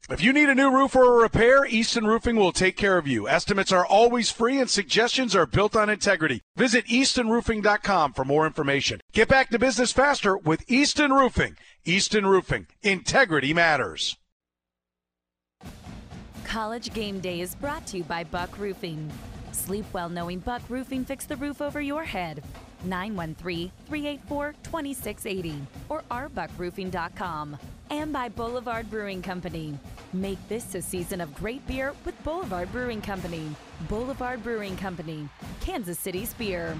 If you need a new roof or a repair, Easton Roofing will take care of you. Estimates are always free and suggestions are built on integrity. Visit eastonroofing.com for more information. Get back to business faster with Easton Roofing. Easton Roofing. Integrity matters. College Game Day is brought to you by Buck Roofing. Sleep well knowing Buck Roofing fixed the roof over your head. 913-384-2680 or rbuckroofing.com. And by Boulevard Brewing Company. Make this a season of great beer with Boulevard Brewing Company. Boulevard Brewing Company, Kansas City's beer.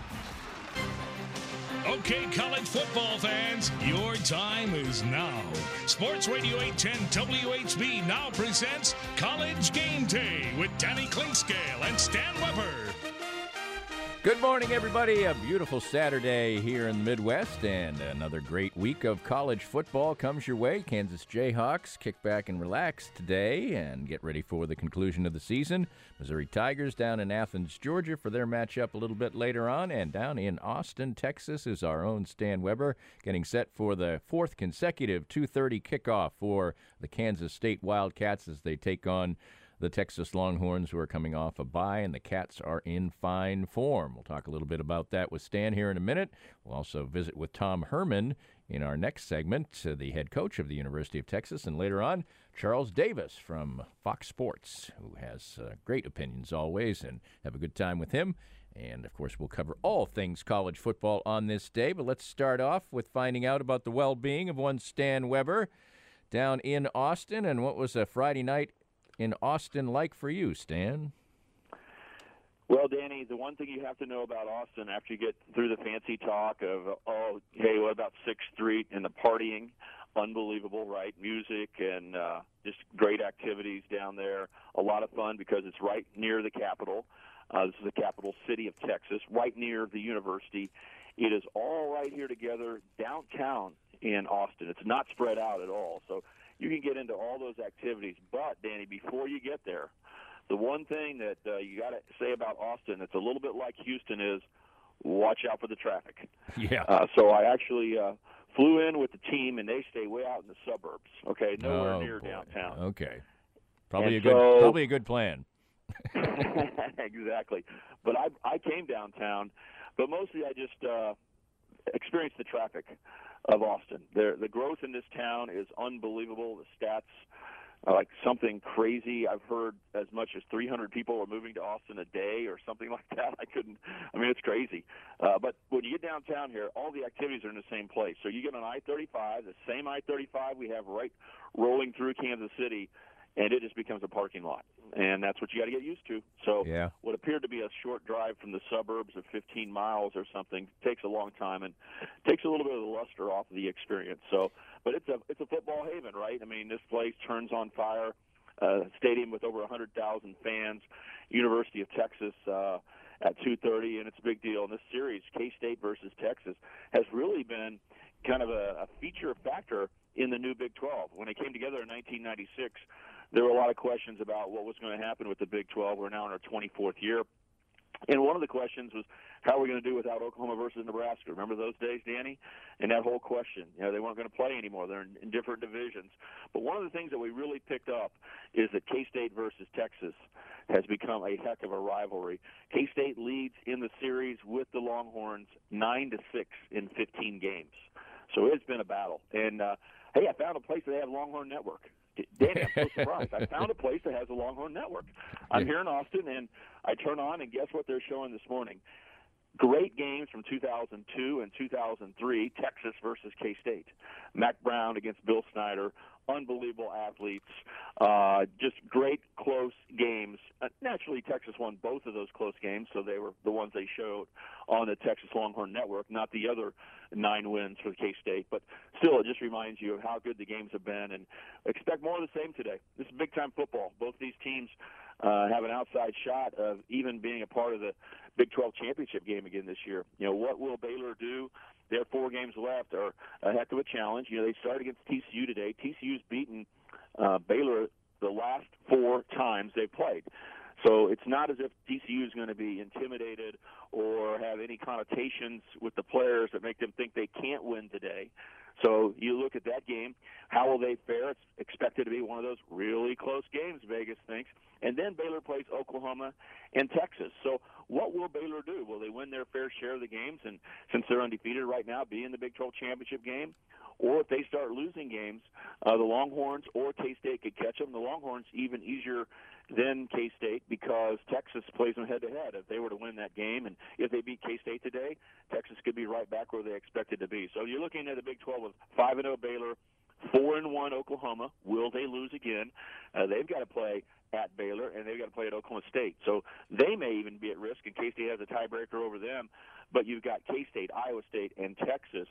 Okay, college football fans, your time is now. Sports Radio 810 WHB now presents College Game Day with Danny Clinkscale and Stan Weber. Good morning, everybody. A beautiful Saturday here in the Midwest, and another great week of college football comes your way. Kansas Jayhawks kick back and relax today and get ready for the conclusion of the season. Missouri Tigers down in Athens, Georgia for their matchup a little bit later on, and down in Austin, Texas is our own Stan Weber getting set for the fourth consecutive 2:30 kickoff for the Kansas State Wildcats as they take on the Texas Longhorns, who are coming off a bye, and the Cats are in fine form. We'll talk a little bit about that with Stan here in a minute. We'll also visit with Tom Herman in our next segment, the head coach of the University of Texas, and later on, Charles Davis from Fox Sports, who has great opinions always, and have a good time with him. And, of course, we'll cover all things college football on this day. But let's start off with finding out about the well-being of one Stan Weber down in Austin. And what was a Friday night in Austin like for you, Stan? Well, Danny, the one thing you have to know about Austin after you get through the fancy talk of, oh, hey, what about 6th Street and the partying? Unbelievable, right? Music and just great activities down there. A lot of fun because it's right near the capital. This is the capital city of Texas, right near the university. It is all right here together downtown in Austin. It's not spread out at all. So you can get into all those activities. But, Danny, before you get there, the one thing that you got to say about Austin that's a little bit like Houston is watch out for the traffic. Yeah. So I actually flew in with the team, and they stay way out in the suburbs, okay, nowhere near downtown. Okay. Probably a good plan. Exactly. But I came downtown, but mostly I just experienced the traffic of Austin. The growth in this town is unbelievable. The stats are like something crazy. I've heard as much as 300 people are moving to Austin a day or something like that. It's crazy. But when you get downtown here, all the activities are in the same place. So you get on I-35, the same I-35 we have right rolling through Kansas City, and it just becomes a parking lot. And that's what you got to get used to. So what appeared to be a short drive from the suburbs of 15 miles or something takes a long time and takes a little bit of the luster off of the experience. So, but it's a football haven, right? I mean, this place turns on fire. Stadium with over 100,000 fans, University of Texas at 2:30, and it's a big deal. And this series, K-State versus Texas, has really been kind of a feature factor in the new Big 12. When they came together in 1996, there were a lot of questions about what was going to happen with the Big 12. We're now in our 24th year. And one of the questions was, how are we going to do without Oklahoma versus Nebraska? Remember those days, Danny? And that whole question, they weren't going to play anymore. They're in different divisions. But one of the things that we really picked up is that K-State versus Texas has become a heck of a rivalry. K-State leads in the series with the Longhorns 9-6 in 15 games. So it's been a battle. And, hey, I found a place that they have Longhorn Network. Danny, I'm so surprised. I found a place that has a Longhorn Network. I'm here in Austin, and I turn on, and guess what they're showing this morning? Great games from 2002 and 2003, Texas versus K-State. Mac Brown against Bill Snyder, unbelievable athletes, just great close games. Naturally, Texas won both of those close games, so they were the ones they showed on the Texas Longhorn Network, not the other 9 wins for K-State. But still, it just reminds you of how good the games have been, and expect more of the same today. This is big-time football. Both these teams have an outside shot of even being a part of the Big 12 championship game again this year. What will Baylor do? They have 4 games left, are a heck of a challenge. They started against TCU today. TCU's beaten Baylor the last 4 times they played. So it's not as if TCU is going to be intimidated or have any connotations with the players that make them think they can't win today. So you look at that game, how will they fare? It's expected to be one of those really close games, Vegas thinks. And then Baylor plays Oklahoma and Texas. So what will Baylor do? Will they win their fair share of the games, and since they're undefeated right now, be in the Big 12 championship game? Or if they start losing games, the Longhorns or K-State could catch them. The Longhorns even easier than K-State because Texas plays them head-to-head. If they were to win that game, and if they beat K-State today, Texas could be right back where they expected to be. So you're looking at a Big 12 with 5-0 Baylor, 4-1 Oklahoma. Will they lose again? They've got to play at Baylor, and they've got to play at Oklahoma State. So they may even be at risk, and K-State has a tiebreaker over them. But you've got K-State, Iowa State, and Texas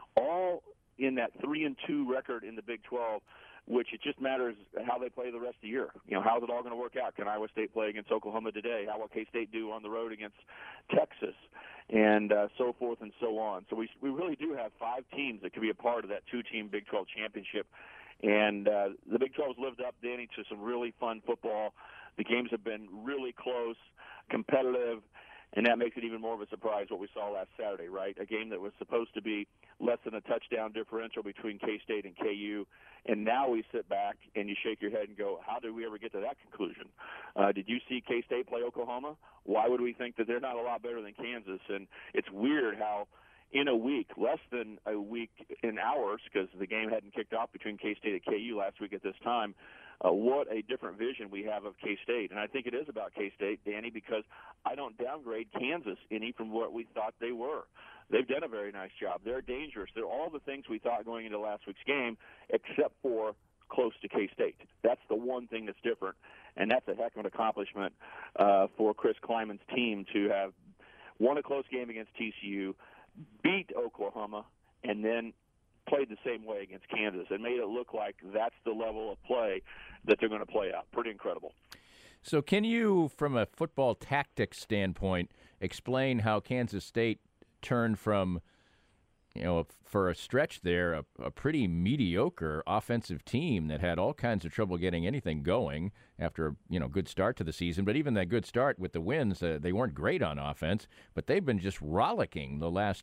all in that 3-2 record in the Big 12, which it just matters how they play the rest of the year. You know, how's it all going to work out? Can Iowa State play against Oklahoma today? How will K-State do on the road against Texas? And so forth and so on. So we really do have 5 teams that could be a part of that 2-team Big 12 championship. And the Big 12 has lived up, Danny, to some really fun football. The games have been really close, competitive, and that makes it even more of a surprise what we saw last Saturday, right? A game that was supposed to be less than a touchdown differential between K-State and KU, and now we sit back and you shake your head and go, how did we ever get to that conclusion? Did you see K-State play Oklahoma? Why would we think that they're not a lot better than Kansas? And it's weird how in a week, less than a week in hours, because the game hadn't kicked off between K-State and KU last week at this time, what a different vision we have of K-State. And I think it is about K-State, Danny, because I don't downgrade Kansas any from what we thought they were. They've done a very nice job. They're dangerous. They're all the things we thought going into last week's game, except for close to K-State. That's the one thing that's different, and that's a heck of an accomplishment for Chris Kleiman's team to have won a close game against TCU, beat Oklahoma, and then played the same way against Kansas and made it look like that's the level of play that they're going to play out. Pretty incredible. So can you, from a football tactics standpoint, explain how Kansas State turned from, you know, for a stretch there, a pretty mediocre offensive team that had all kinds of trouble getting anything going after a good start to the season. But even that good start with the wins, they weren't great on offense, but they've been just rollicking the last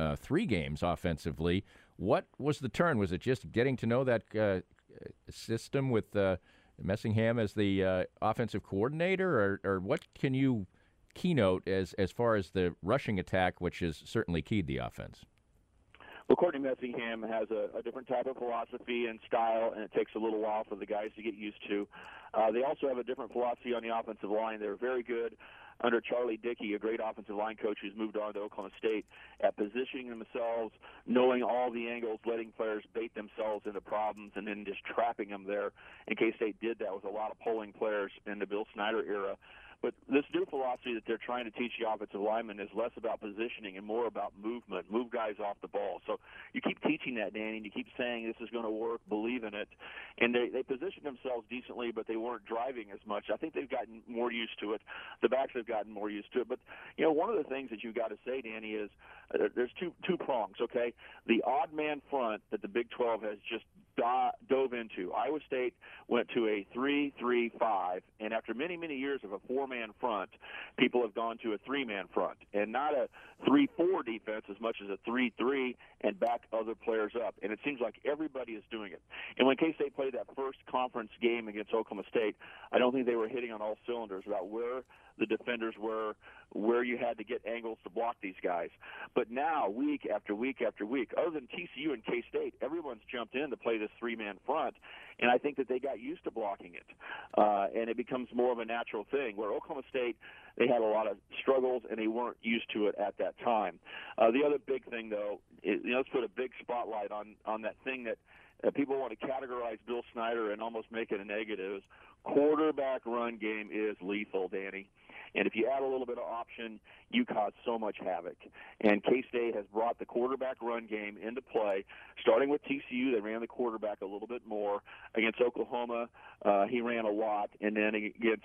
3 games offensively. What was the turn? Was it just getting to know that system with Messingham as the offensive coordinator, or what can you keynote as far as the rushing attack, which has certainly keyed the offense? Well, Courtney Messingham has a different type of philosophy and style, and it takes a little while for the guys to get used to. They also have a different philosophy on the offensive line. They're very good under Charlie Dickey, a great offensive line coach who's moved on to Oklahoma State, at positioning themselves, knowing all the angles, letting players bait themselves into problems, and then just trapping them there. And K-State did that with a lot of pulling players in the Bill Snyder era. But this new philosophy that they're trying to teach the offensive linemen is less about positioning and more about movement, move guys off the ball. So you keep teaching that, Danny, and you keep saying this is going to work, believe in it. And they positioned themselves decently, but they weren't driving as much. I think they've gotten more used to it. The backs have gotten more used to it. But, one of the things that you've got to say, Danny, is there's two prongs, okay? The odd man front that the Big 12 has just dove into. Iowa State went to a 3-3-5, and after many, many years of a 4-man front, people have gone to a 3-man front, and not a 3-4 defense as much as a 3-3 and back other players up. And it seems like everybody is doing it. And when K-State played that first conference game against Oklahoma State, I don't think they were hitting on all cylinders about where the defenders were, where you had to get angles to block these guys. But now, week after week after week, other than TCU and K-State, everyone's jumped in to play this 3-man front, and I think that they got used to blocking it. And it becomes more of a natural thing, where Oklahoma State, they had a lot of struggles, and they weren't used to it at that time. The other big thing, though, is, let's put a big spotlight on that thing that people want to categorize Bill Snyder and almost make it a negative. Quarterback run game is lethal, Danny. And if you add a little bit of option, you cause so much havoc. And K-State has brought the quarterback run game into play. Starting with TCU, they ran the quarterback a little bit more. Against Oklahoma, he ran a lot. And then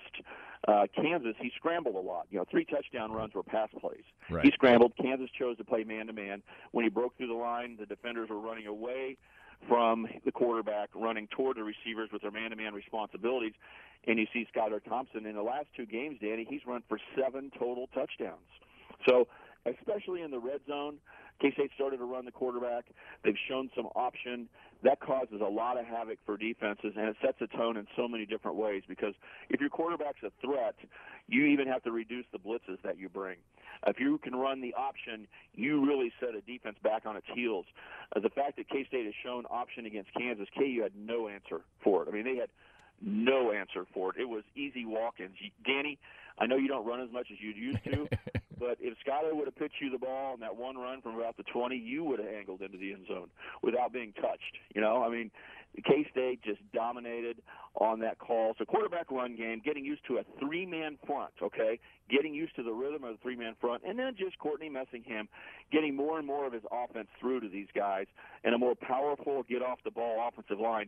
against Kansas, he scrambled a lot. 3 touchdown runs were pass plays. Right. He scrambled. Kansas chose to play man-to-man. When he broke through the line, the defenders were running away from the quarterback, running toward the receivers with their man-to-man responsibilities. And you see Skylar Thompson in the last 2 games, Danny, he's run for 7 total touchdowns. So especially in the red zone, K-State started to run the quarterback. They've shown some option. That causes a lot of havoc for defenses, and it sets a tone in so many different ways because if your quarterback's a threat, you even have to reduce the blitzes that you bring. If you can run the option, you really set a defense back on its heels. The fact that K-State has shown option against Kansas, KU had no answer for it. I mean, they had no answer for it. It was easy walk-ins. Danny, I know you don't run as much as you used to, but if Skyler would have pitched you the ball on that one run from about the 20, you would have angled into the end zone without being touched. I mean, K-State just dominated on that call. So quarterback run game, getting used to a three-man front, okay, getting used to the rhythm of the three-man front, and then just Courtney Messingham getting more and more of his offense through to these guys and a more powerful get-off-the-ball offensive line.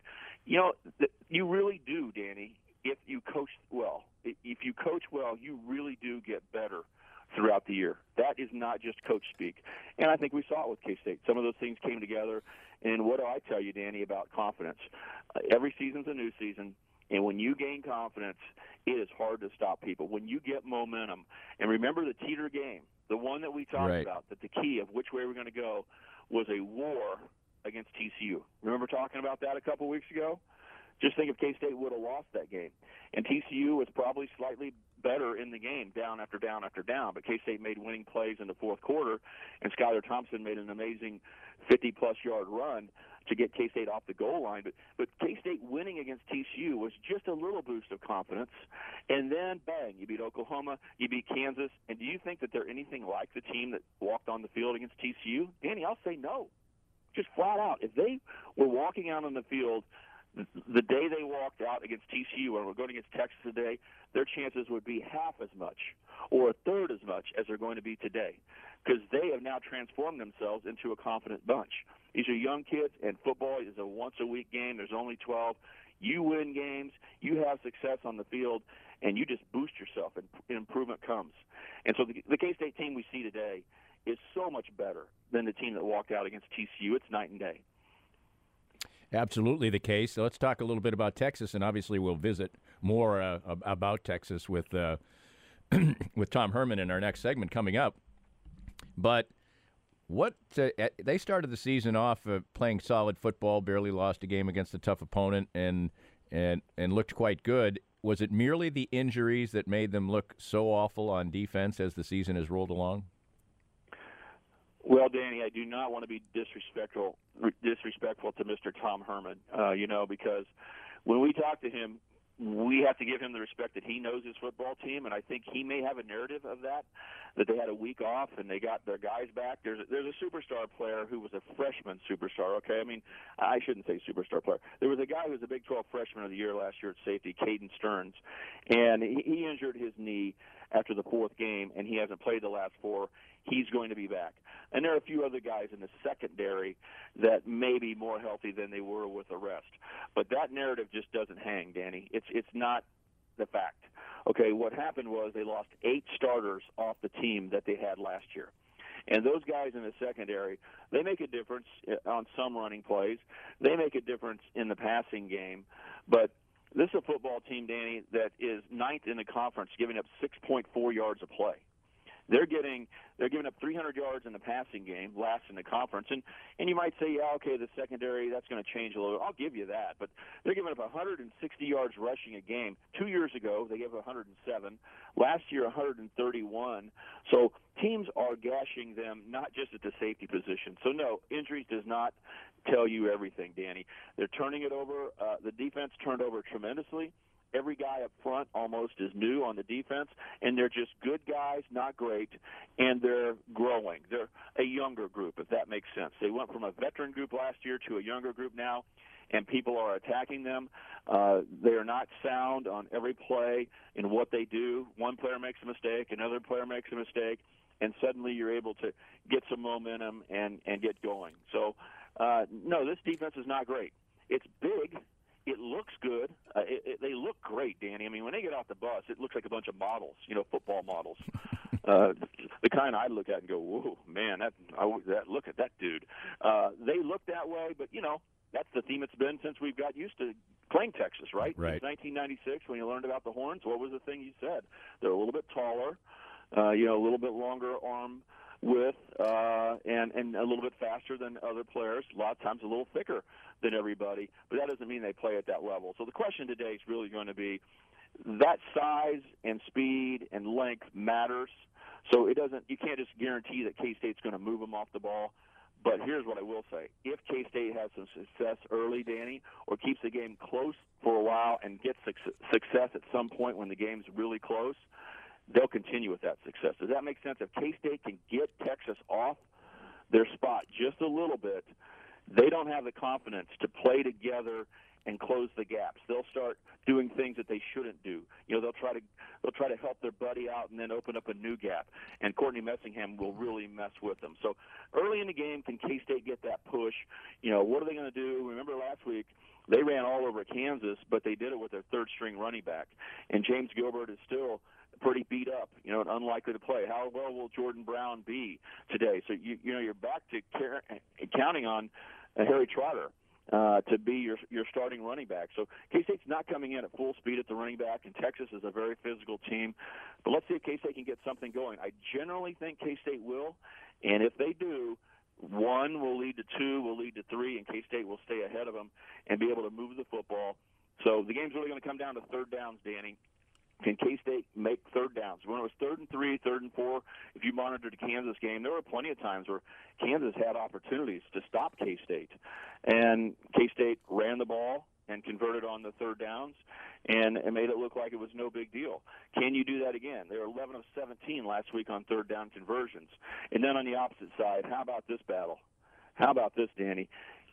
You really do, Danny, if you coach well. If you coach well, you really do get better throughout the year. That is not just coach speak. And I think we saw it with K-State. Some of those things came together. And what do I tell you, Danny, about confidence? Every season's a new season. And when you gain confidence, it is hard to stop people. When you get momentum, and remember the teeter game, the one that we talked about, that the key of which way we're going to go was a war against TCU. Remember talking about that a couple weeks ago? Just think if K-State would have lost that game. And TCU was probably slightly better in the game, down after down after down. But K-State made winning plays in the fourth quarter, and Skylar Thompson made an amazing 50-plus yard run to get K-State off the goal line. But K-State winning against TCU was just a little boost of confidence. And then, bang, you beat Oklahoma, you beat Kansas. And do you think that they're anything like the team that walked on the field against TCU? Danny, I'll say no. Just flat out. If they were walking out on the field the day they walked out against TCU and we're going against Texas today, their chances would be half as much or a third as much as they're going to be today because they have now transformed themselves into a confident bunch. These are young kids, and football is a once-a-week game. There's only 12. You win games, you have success on the field, and you just boost yourself, and improvement comes. And so the K-State team we see today is so much better than the team that walked out against TCU. It's night and day. Absolutely the case. So let's talk a little bit about Texas, and obviously we'll visit more about Texas with with Tom Herman in our next segment coming up. But they started the season off playing solid football, barely lost a game against a tough opponent, and looked quite good. Was it merely the injuries that made them look so awful on defense as the season has rolled along? Well, Danny, I do not want to be disrespectful to Mr. Tom Herman, because when we talk to him, we have to give him the respect that he knows his football team, and I think he may have a narrative of that they had a week off and they got their guys back. There's a superstar player who was a freshman superstar, okay? I mean, I shouldn't say superstar player. There was a guy who was a Big 12 freshman of the year last year at safety, Caden Stearns, and he injured his knee after the fourth game, and he hasn't played the last four. He's going to be back. And there are a few other guys in the secondary that may be more healthy than they were with the rest. But that narrative just doesn't hang, Danny. It's not the fact. Okay, what happened was they lost 8 starters off the team that they had last year. And those guys in the secondary, they make a difference on some running plays. They make a difference in the passing game. But this is a football team, Danny, that is 9th in the conference, giving up 6.4 yards a play. They're giving up 300 yards in the passing game, last in the conference. And you might say, yeah, okay, the secondary, that's going to change a little. I'll give you that. But they're giving up 160 yards rushing a game. 2 years ago, they gave 107. Last year, 131. So teams are gashing them, not just at the safety position. So, no, injuries does not tell you everything, Danny. They're turning it over. The defense turned over tremendously. Every guy up front almost is new on the defense, and they're just good guys, not great, and they're growing. They're a younger group, if that makes sense. They went from a veteran group last year to a younger group now, and people are attacking them. They are not sound on every play in what they do. One player makes a mistake, another player makes a mistake, and suddenly you're able to get some momentum and get going. So, no, this defense is not great. It's big. It looks good. They look great, Danny. I mean, when they get off the bus, it looks like a bunch of models, football models. The kind I look at and go, whoa, man, look at that dude. They look that way, but, that's the theme it's been since we've got used to playing Texas, right? Right. Since 1996, when you learned about the Horns, what was the thing you said? They're a little bit taller, a little bit longer arm with and a little bit faster than other players. A lot of times a little thicker than everybody, but that doesn't mean they play at that level. So the question today is really going to be that size and speed and length matters. So you can't just guarantee that K-State's going to move them off the ball. But here's what I will say. If K-State has some success early, Danny, or keeps the game close for a while and gets success at some point when the game's really close, they'll continue with that success. Does that make sense? If K-State can get Texas off their spot just a little bit, they don't have the confidence to play together and close the gaps. They'll start doing things that they shouldn't do. They'll try to help their buddy out and then open up a new gap. And Courtney Messingham will really mess with them. So early in the game, can K-State get that push? What are they going to do? Remember last week, they ran all over Kansas, but they did it with their third-string running back. And James Gilbert is still pretty beat up, and unlikely to play. How well will Jordan Brown be today? So you're back to counting on Harry Trotter to be your starting running back. So K-State's not coming in at full speed at the running back, and Texas is a very physical team. But let's see if K-State can get something going. I generally think K-State will, and if they do, 1 will lead to 2, will lead to 3, and K-State will stay ahead of them and be able to move the football. So the game's really going to come down to third downs, Danny. Can K-State make third downs? When it was 3rd and 3, 3rd and 4, if you monitored the Kansas game, there were plenty of times where Kansas had opportunities to stop K-State. And K-State ran the ball and converted on the third downs and made it look like it was no big deal. Can you do that again? They were 11 of 17 last week on third down conversions. And then on the opposite side, how about this battle? How about this, Danny?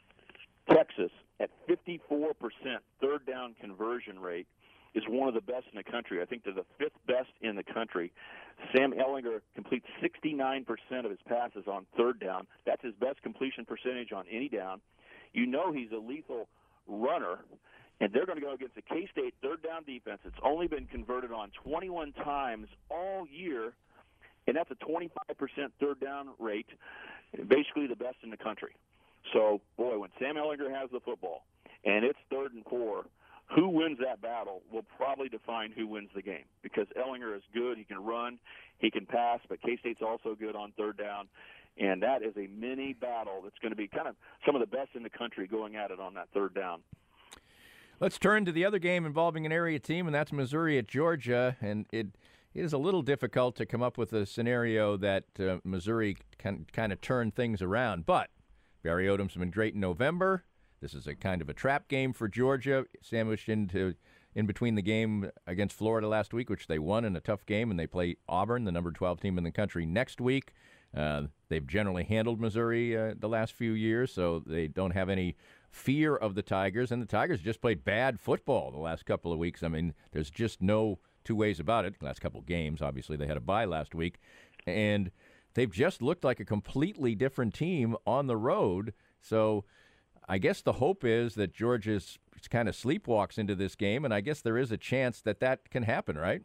Texas, at 54% third down conversion rate, is one of the best in the country. I think they're the 5th best in the country. Sam Ehlinger completes 69% of his passes on third down. That's his best completion percentage on any down. He's a lethal runner, and they're going to go against the K-State third down defense. It's only been converted on 21 times all year, and that's a 25% third down rate, basically the best in the country. So, boy, when Sam Ehlinger has the football and it's 3rd and 4, who wins that battle will probably define who wins the game, because Ehlinger is good. He can run, he can pass, but K-State's also good on third down. And that is a mini battle that's going to be kind of some of the best in the country going at it on that third down. Let's turn to the other game involving an area team, and that's Missouri at Georgia. And it is a little difficult to come up with a scenario that Missouri can kind of turn things around. But Barry Odom's been great in November. This is a kind of a trap game for Georgia, sandwiched in between the game against Florida last week, which they won in a tough game, and they play Auburn, the number 12 team in the country, next week. They've generally handled Missouri the last few years, so they don't have any fear of the Tigers, and the Tigers just played bad football the last couple of weeks. I mean, there's just no two ways about it. The last couple of games, obviously, they had a bye last week, and they've just looked like a completely different team on the road. So I guess the hope is that Georgia kind of sleepwalks into this game, and I guess there is a chance that can happen, right?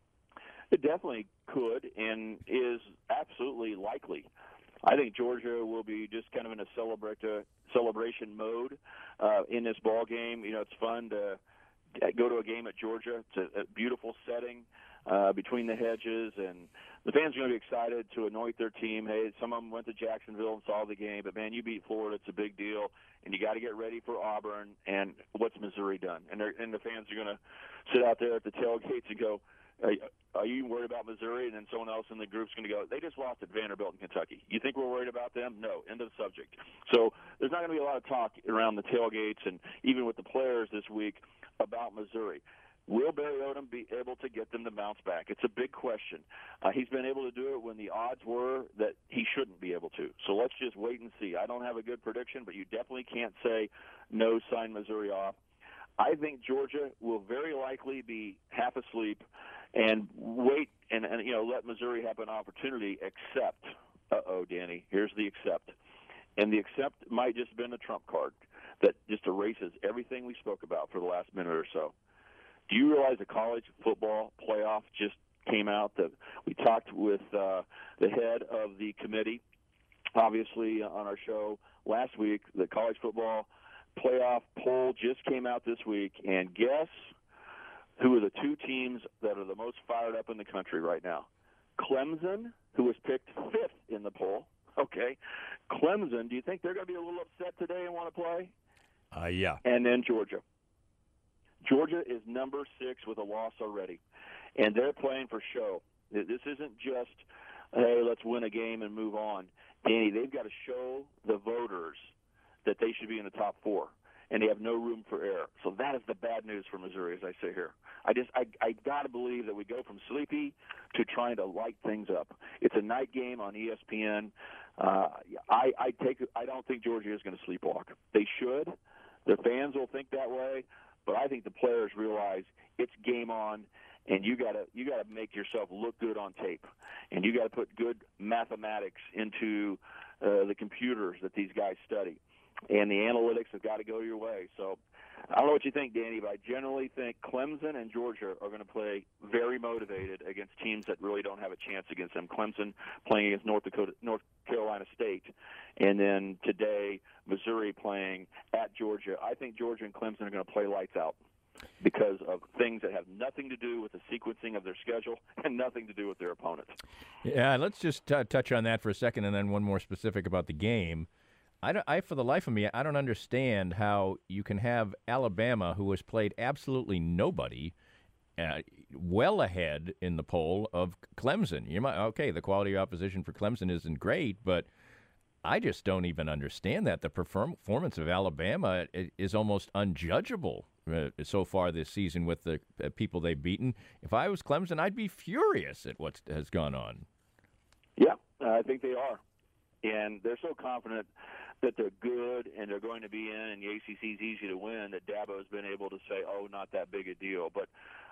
It definitely could and is absolutely likely. I think Georgia will be just kind of in a celebration mode in this ball game. It's fun to go to a game at Georgia. It's a beautiful setting between the hedges, and the fans are going to be excited to anoint their team. Hey, some of them went to Jacksonville and saw the game, but, man, you beat Florida. It's a big deal, and you got to get ready for Auburn. And what's Missouri done? And the fans are going to sit out there at the tailgates and go, are you worried about Missouri? And then someone else in the group's going to go, they just lost at Vanderbilt in Kentucky. You think we're worried about them? No. End of subject. So there's not going to be a lot of talk around the tailgates and even with the players this week about Missouri. Will Barry Odom be able to get them to bounce back? It's a big question. He's been able to do it when the odds were that he shouldn't be able to. So let's just wait and see. I don't have a good prediction, but you definitely can't say no, sign Missouri off. I think Georgia will very likely be half asleep and wait and let Missouri have an opportunity, except, Danny, here's the except. And the except might just have been a trump card that just erases everything we spoke about for the last minute or so. Do you realize the college football playoff just came out? That we talked with the head of the committee, obviously, on our show last week. The college football playoff poll just came out this week, and guess who are the two teams that are the most fired up in the country right now? Clemson, who was picked 5th in the poll. Okay. Clemson, do you think they're going to be a little upset today and want to play? Yeah. And then Georgia. Georgia is number 6 with a loss already, and they're playing for show. This isn't just, hey, let's win a game and move on. Danny, they've got to show the voters that they should be in the top 4, and they have no room for error. So that is the bad news for Missouri, as I say here. I got to believe that we go from sleepy to trying to light things up. It's a night game on ESPN. I don't think Georgia is going to sleepwalk. They should. Their fans will think that way, but I think the players realize it's game on, and you got to make yourself look good on tape, and you got to put good mathematics into the computers that these guys study, and the analytics have got to go your way. So I don't know what you think, Danny, but I generally think Clemson and Georgia are going to play very motivated against teams that really don't have a chance against them. Clemson playing against North Carolina State, and then today Missouri playing at Georgia. I think Georgia and Clemson are going to play lights out because of things that have nothing to do with the sequencing of their schedule and nothing to do with their opponent. Yeah, let's just touch on that for a second, and then one more specific about the game. For the life of me, I don't understand how you can have Alabama, who has played absolutely nobody, well ahead in the poll of Clemson. The quality of opposition for Clemson isn't great, but I just don't even understand that. The performance of Alabama is almost unjudgeable so far this season with the people they've beaten. If I was Clemson, I'd be furious at what has gone on. Yeah, I think they are. And they're so confident that they're good and they're going to be in, and the ACC is easy to win, that Dabo's been able to say, oh, not that big a deal. But,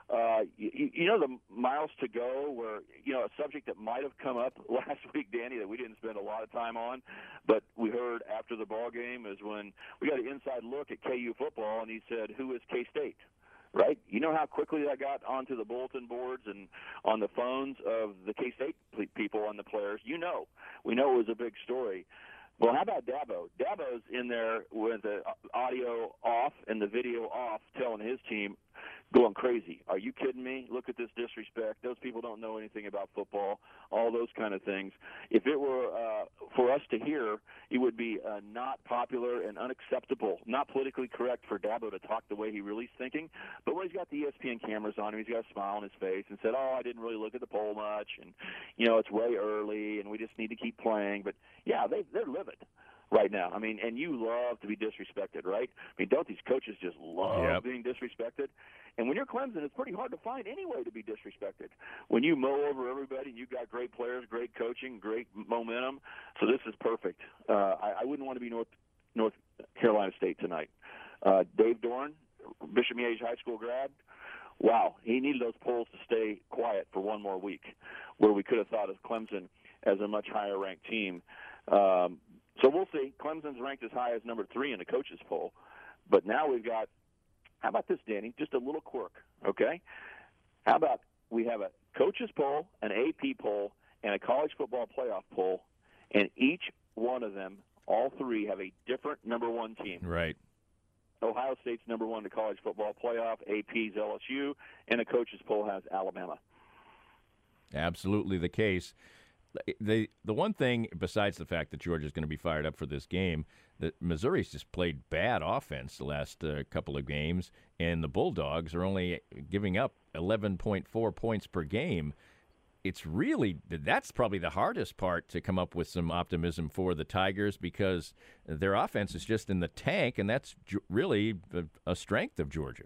the miles to go where, a subject that might have come up last week, Danny, that we didn't spend a lot of time on, but we heard after the ball game is when we got an inside look at KU football, and he said, who is K-State? Right? You know how quickly that got onto the bulletin boards and on the phones of the K-State people and the players? We know it was a big story. Well, how about Dabo? Dabo's in there with the audio off and the video off telling his team, going crazy. Are you kidding me? Look at this disrespect. Those people don't know anything about football, all those kind of things. If it were for us to hear, it would be not popular and unacceptable, not politically correct for Dabo to talk the way he really's thinking. But when he's got the ESPN cameras on him, he's got a smile on his face and said, I didn't really look at the poll much, and, it's way early, and we just need to keep playing. But, yeah, they're livid right now. I mean, and you love to be disrespected, right? I mean, don't these coaches just love being disrespected? And when you're Clemson, it's pretty hard to find any way to be disrespected. When you mow over everybody and you've got great players, great coaching, great momentum, so this is perfect. I wouldn't want to be North Carolina State tonight. Dave Doran, Bishop Miege High School grad, wow, he needed those polls to stay quiet for one more week, where we could have thought of Clemson as a much higher-ranked team. So we'll see. Clemson's ranked as high as number 3 in the coaches poll. But now we've got, how about this, Danny? Just a little quirk, okay? How about we have a coaches poll, an AP poll, and a college football playoff poll, and each one of them, all 3, have a different number 1 team. Right. Ohio State's number 1 in the college football playoff, AP's LSU, and the coaches poll has Alabama. Absolutely the case. The one thing, besides the fact that Georgia's going to be fired up for this game, that Missouri's just played bad offense the last couple of games, and the Bulldogs are only giving up 11.4 points per game. That's probably the hardest part to come up with some optimism for the Tigers, because their offense is just in the tank, and that's really a strength of Georgia.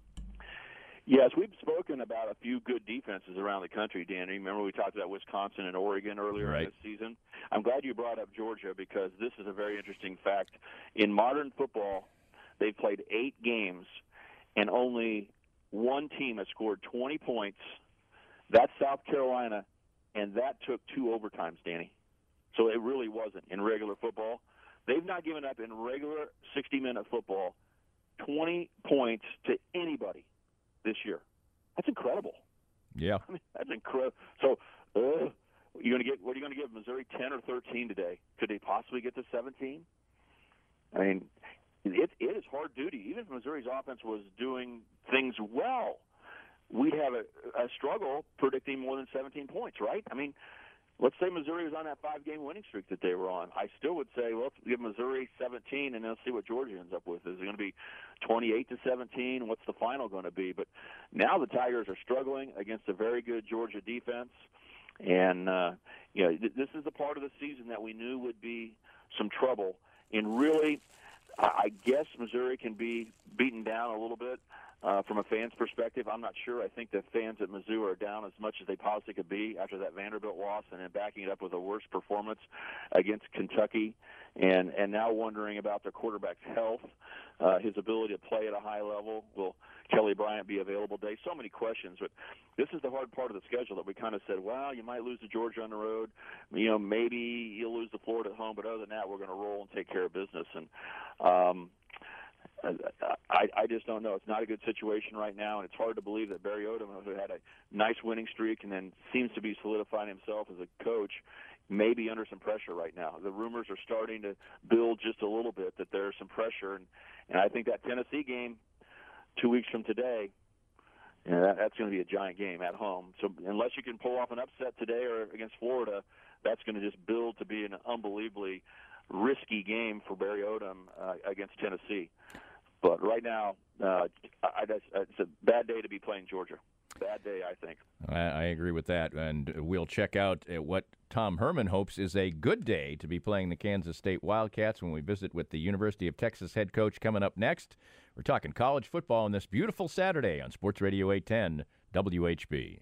Yes, we've spoken about a few good defenses around the country, Danny. Remember we talked about Wisconsin and Oregon earlier in this season? I'm glad you brought up Georgia, because this is a very interesting fact. In modern football, they've played 8 games, and only one team has scored 20 points. That's South Carolina, and that took 2 overtimes, Danny. So it really wasn't in regular football. They've not given up in regular 60-minute football 20 points to anybody this year. That's incredible. Yeah. I mean, that's incredible. So, what are you going to give Missouri 10 or 13 today? Could they possibly get to 17? I mean, it is hard duty. Even if Missouri's offense was doing things well, we'd have a struggle predicting more than 17 points, right? I mean, let's say Missouri was on that 5-game winning streak that they were on. I still would say, well, let's give Missouri 17 and then see what Georgia ends up with. Is it going to be 28-17? What's the final going to be? But now the Tigers are struggling against a very good Georgia defense. And, this is the part of the season that we knew would be some trouble. And really, I guess Missouri can be beaten down a little bit. From a fan's perspective, I'm not sure. I think the fans at Mizzou are down as much as they possibly could be after that Vanderbilt loss, and then backing it up with a worse performance against Kentucky, and now wondering about their quarterback's health, his ability to play at a high level. Will Kelly Bryant be available today? So many questions, but this is the hard part of the schedule that we kind of said, well, you might lose to Georgia on the road, maybe you'll lose to Florida at home, but other than that, we're going to roll and take care of business. And I just don't know. It's not a good situation right now, and it's hard to believe that Barry Odom, who had a nice winning streak and then seems to be solidifying himself as a coach, may be under some pressure right now. The rumors are starting to build just a little bit that there's some pressure, and I think that Tennessee game 2 weeks from today, that's going to be a giant game at home. So unless you can pull off an upset today or against Florida, that's going to just build to be an unbelievably risky game for Barry Odom against Tennessee. But right now, it's a bad day to be playing Georgia. Bad day, I think. I agree with that, and we'll check out what Tom Herman hopes is a good day to be playing the Kansas State Wildcats when we visit with the University of Texas head coach coming up next. We're talking college football on this beautiful Saturday on Sports Radio 810 WHB.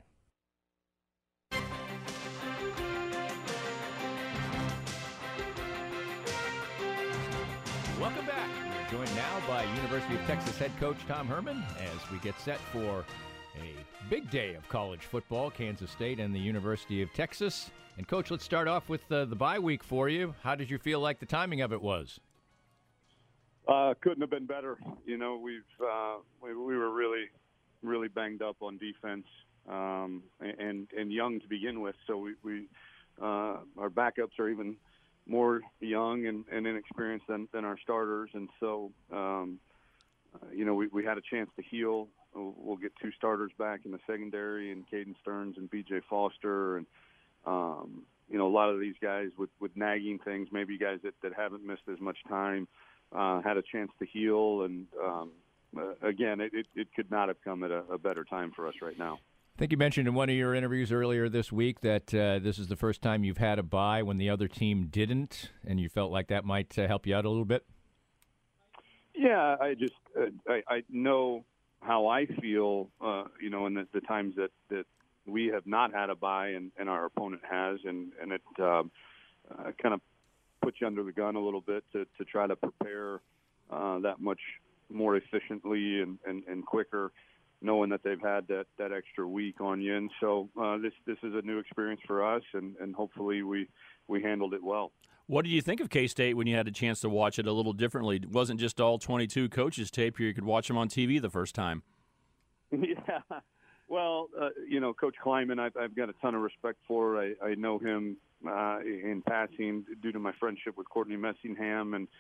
Welcome back. We're joined now by University of Texas head coach Tom Herman as we get set for a big day of college football, Kansas State and the University of Texas. And, Coach, let's start off with the bye week for you. How did you feel like the timing of it was? Couldn't have been better. We were really banged up on defense and young to begin with. So our backups are even more young and inexperienced than our starters. And so, we had a chance to heal. We'll get 2 starters back in the secondary, and Caden Stearns and B.J. Foster. And, a lot of these guys with nagging things, maybe guys that haven't missed as much time, had a chance to heal. And, again, it could not have come at a better time for us right now. I think you mentioned in one of your interviews earlier this week that this is the first time you've had a bye when the other team didn't, and you felt like that might help you out a little bit. Yeah, I know how I feel, in the times that we have not had a bye and our opponent has, and it kind of puts you under the gun a little bit to try to prepare that much more efficiently and quicker, knowing that they've had that extra week on you. And so this is a new experience for us, and hopefully we handled it well. What did you think of K-State when you had a chance to watch it a little differently? It wasn't just all 22 coaches tape here. You could watch them on TV the first time. Yeah. Well, Coach Kleiman, I've got a ton of respect for. I know him in passing due to my friendship with Courtney Messingham, and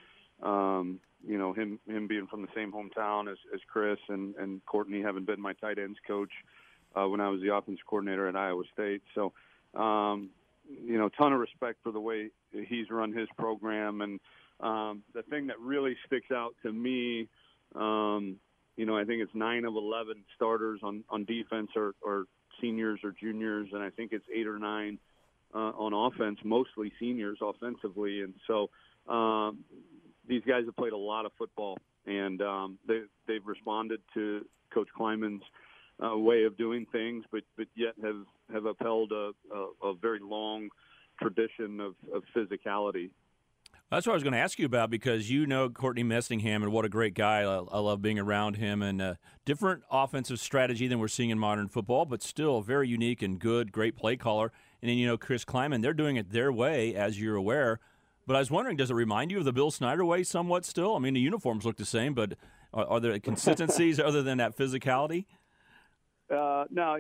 him being from the same hometown as Chris, and Courtney having been my tight ends coach when I was the offensive coordinator at Iowa State. So, ton of respect for the way he's run his program. And the thing that really sticks out to me, I think it's 9 of 11 starters on defense are seniors or juniors, and I think it's 8 or 9 on offense, mostly seniors offensively. And so these guys have played a lot of football, and they've responded to Coach Kleiman's way of doing things, but yet have upheld a very long tradition of physicality. That's what I was going to ask you about, because Courtney Messingham, and what a great guy. I love being around him, and different offensive strategy than we're seeing in modern football, but still very unique and good, great play caller. And then, Chris Kleiman, they're doing it their way, as you're aware. But I was wondering, does it remind you of the Bill Snyder way somewhat still? I mean, the uniforms look the same, but are there consistencies other than that physicality? No,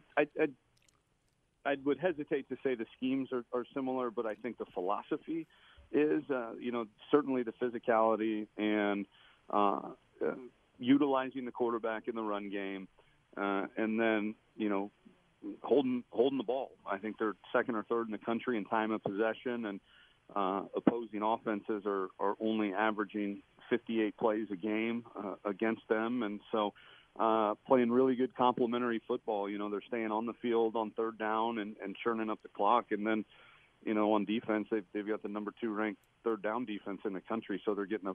I would hesitate to say the schemes are similar, but I think the philosophy is, certainly the physicality and utilizing the quarterback in the run game, and then, holding the ball. I think they're second or third in the country in time of possession, and opposing offenses are only averaging 58 plays a game against them. And so playing really good complementary football. They're staying on the field on third down and churning up the clock. And then, on defense, they've got the number 2 ranked third down defense in the country, so they're getting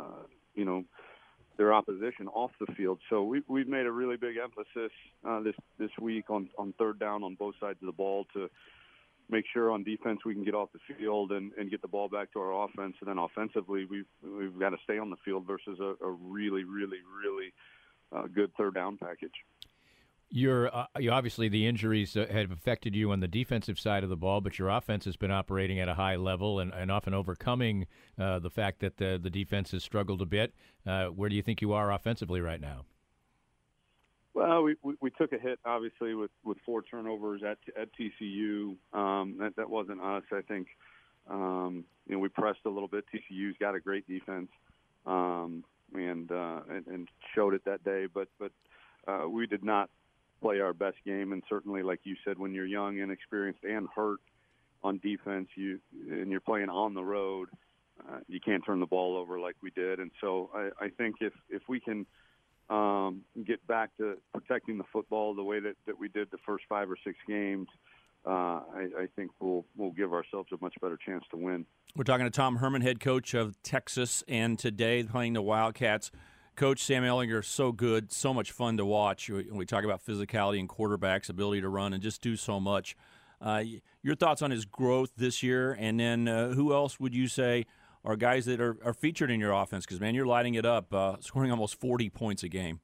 their opposition off the field. So we've made a really big emphasis this week on third down on both sides of the ball to make sure on defense we can get off the field and get the ball back to our offense. And then offensively, we've got to stay on the field versus a really, really, really good third down package. You obviously, the injuries have affected you on the defensive side of the ball, but your offense has been operating at a high level and often overcoming the fact that the defense has struggled a bit. Where do you think you are offensively right now? Well, we took a hit, obviously, with 4 turnovers at TCU. That wasn't us. I think we pressed a little bit. TCU's got a great defense and showed it that day, but we did not play our best game. And certainly, like you said, when you're young, inexperienced, and hurt on defense, and you're playing on the road, you can't turn the ball over like we did. And so I think if we can get back to protecting the football the way that we did the first 5 or 6 games, I think we'll give ourselves a much better chance to win. We're talking to Tom Herman, head coach of Texas, and today playing the Wildcats. Coach, Sam Ehlinger, so good, so much fun to watch. We talk about physicality and quarterbacks' ability to run and just do so much. Your thoughts on his growth this year, and then who else would you say are guys that are featured in your offense? Because, man, you're lighting it up, scoring almost 40 points a game.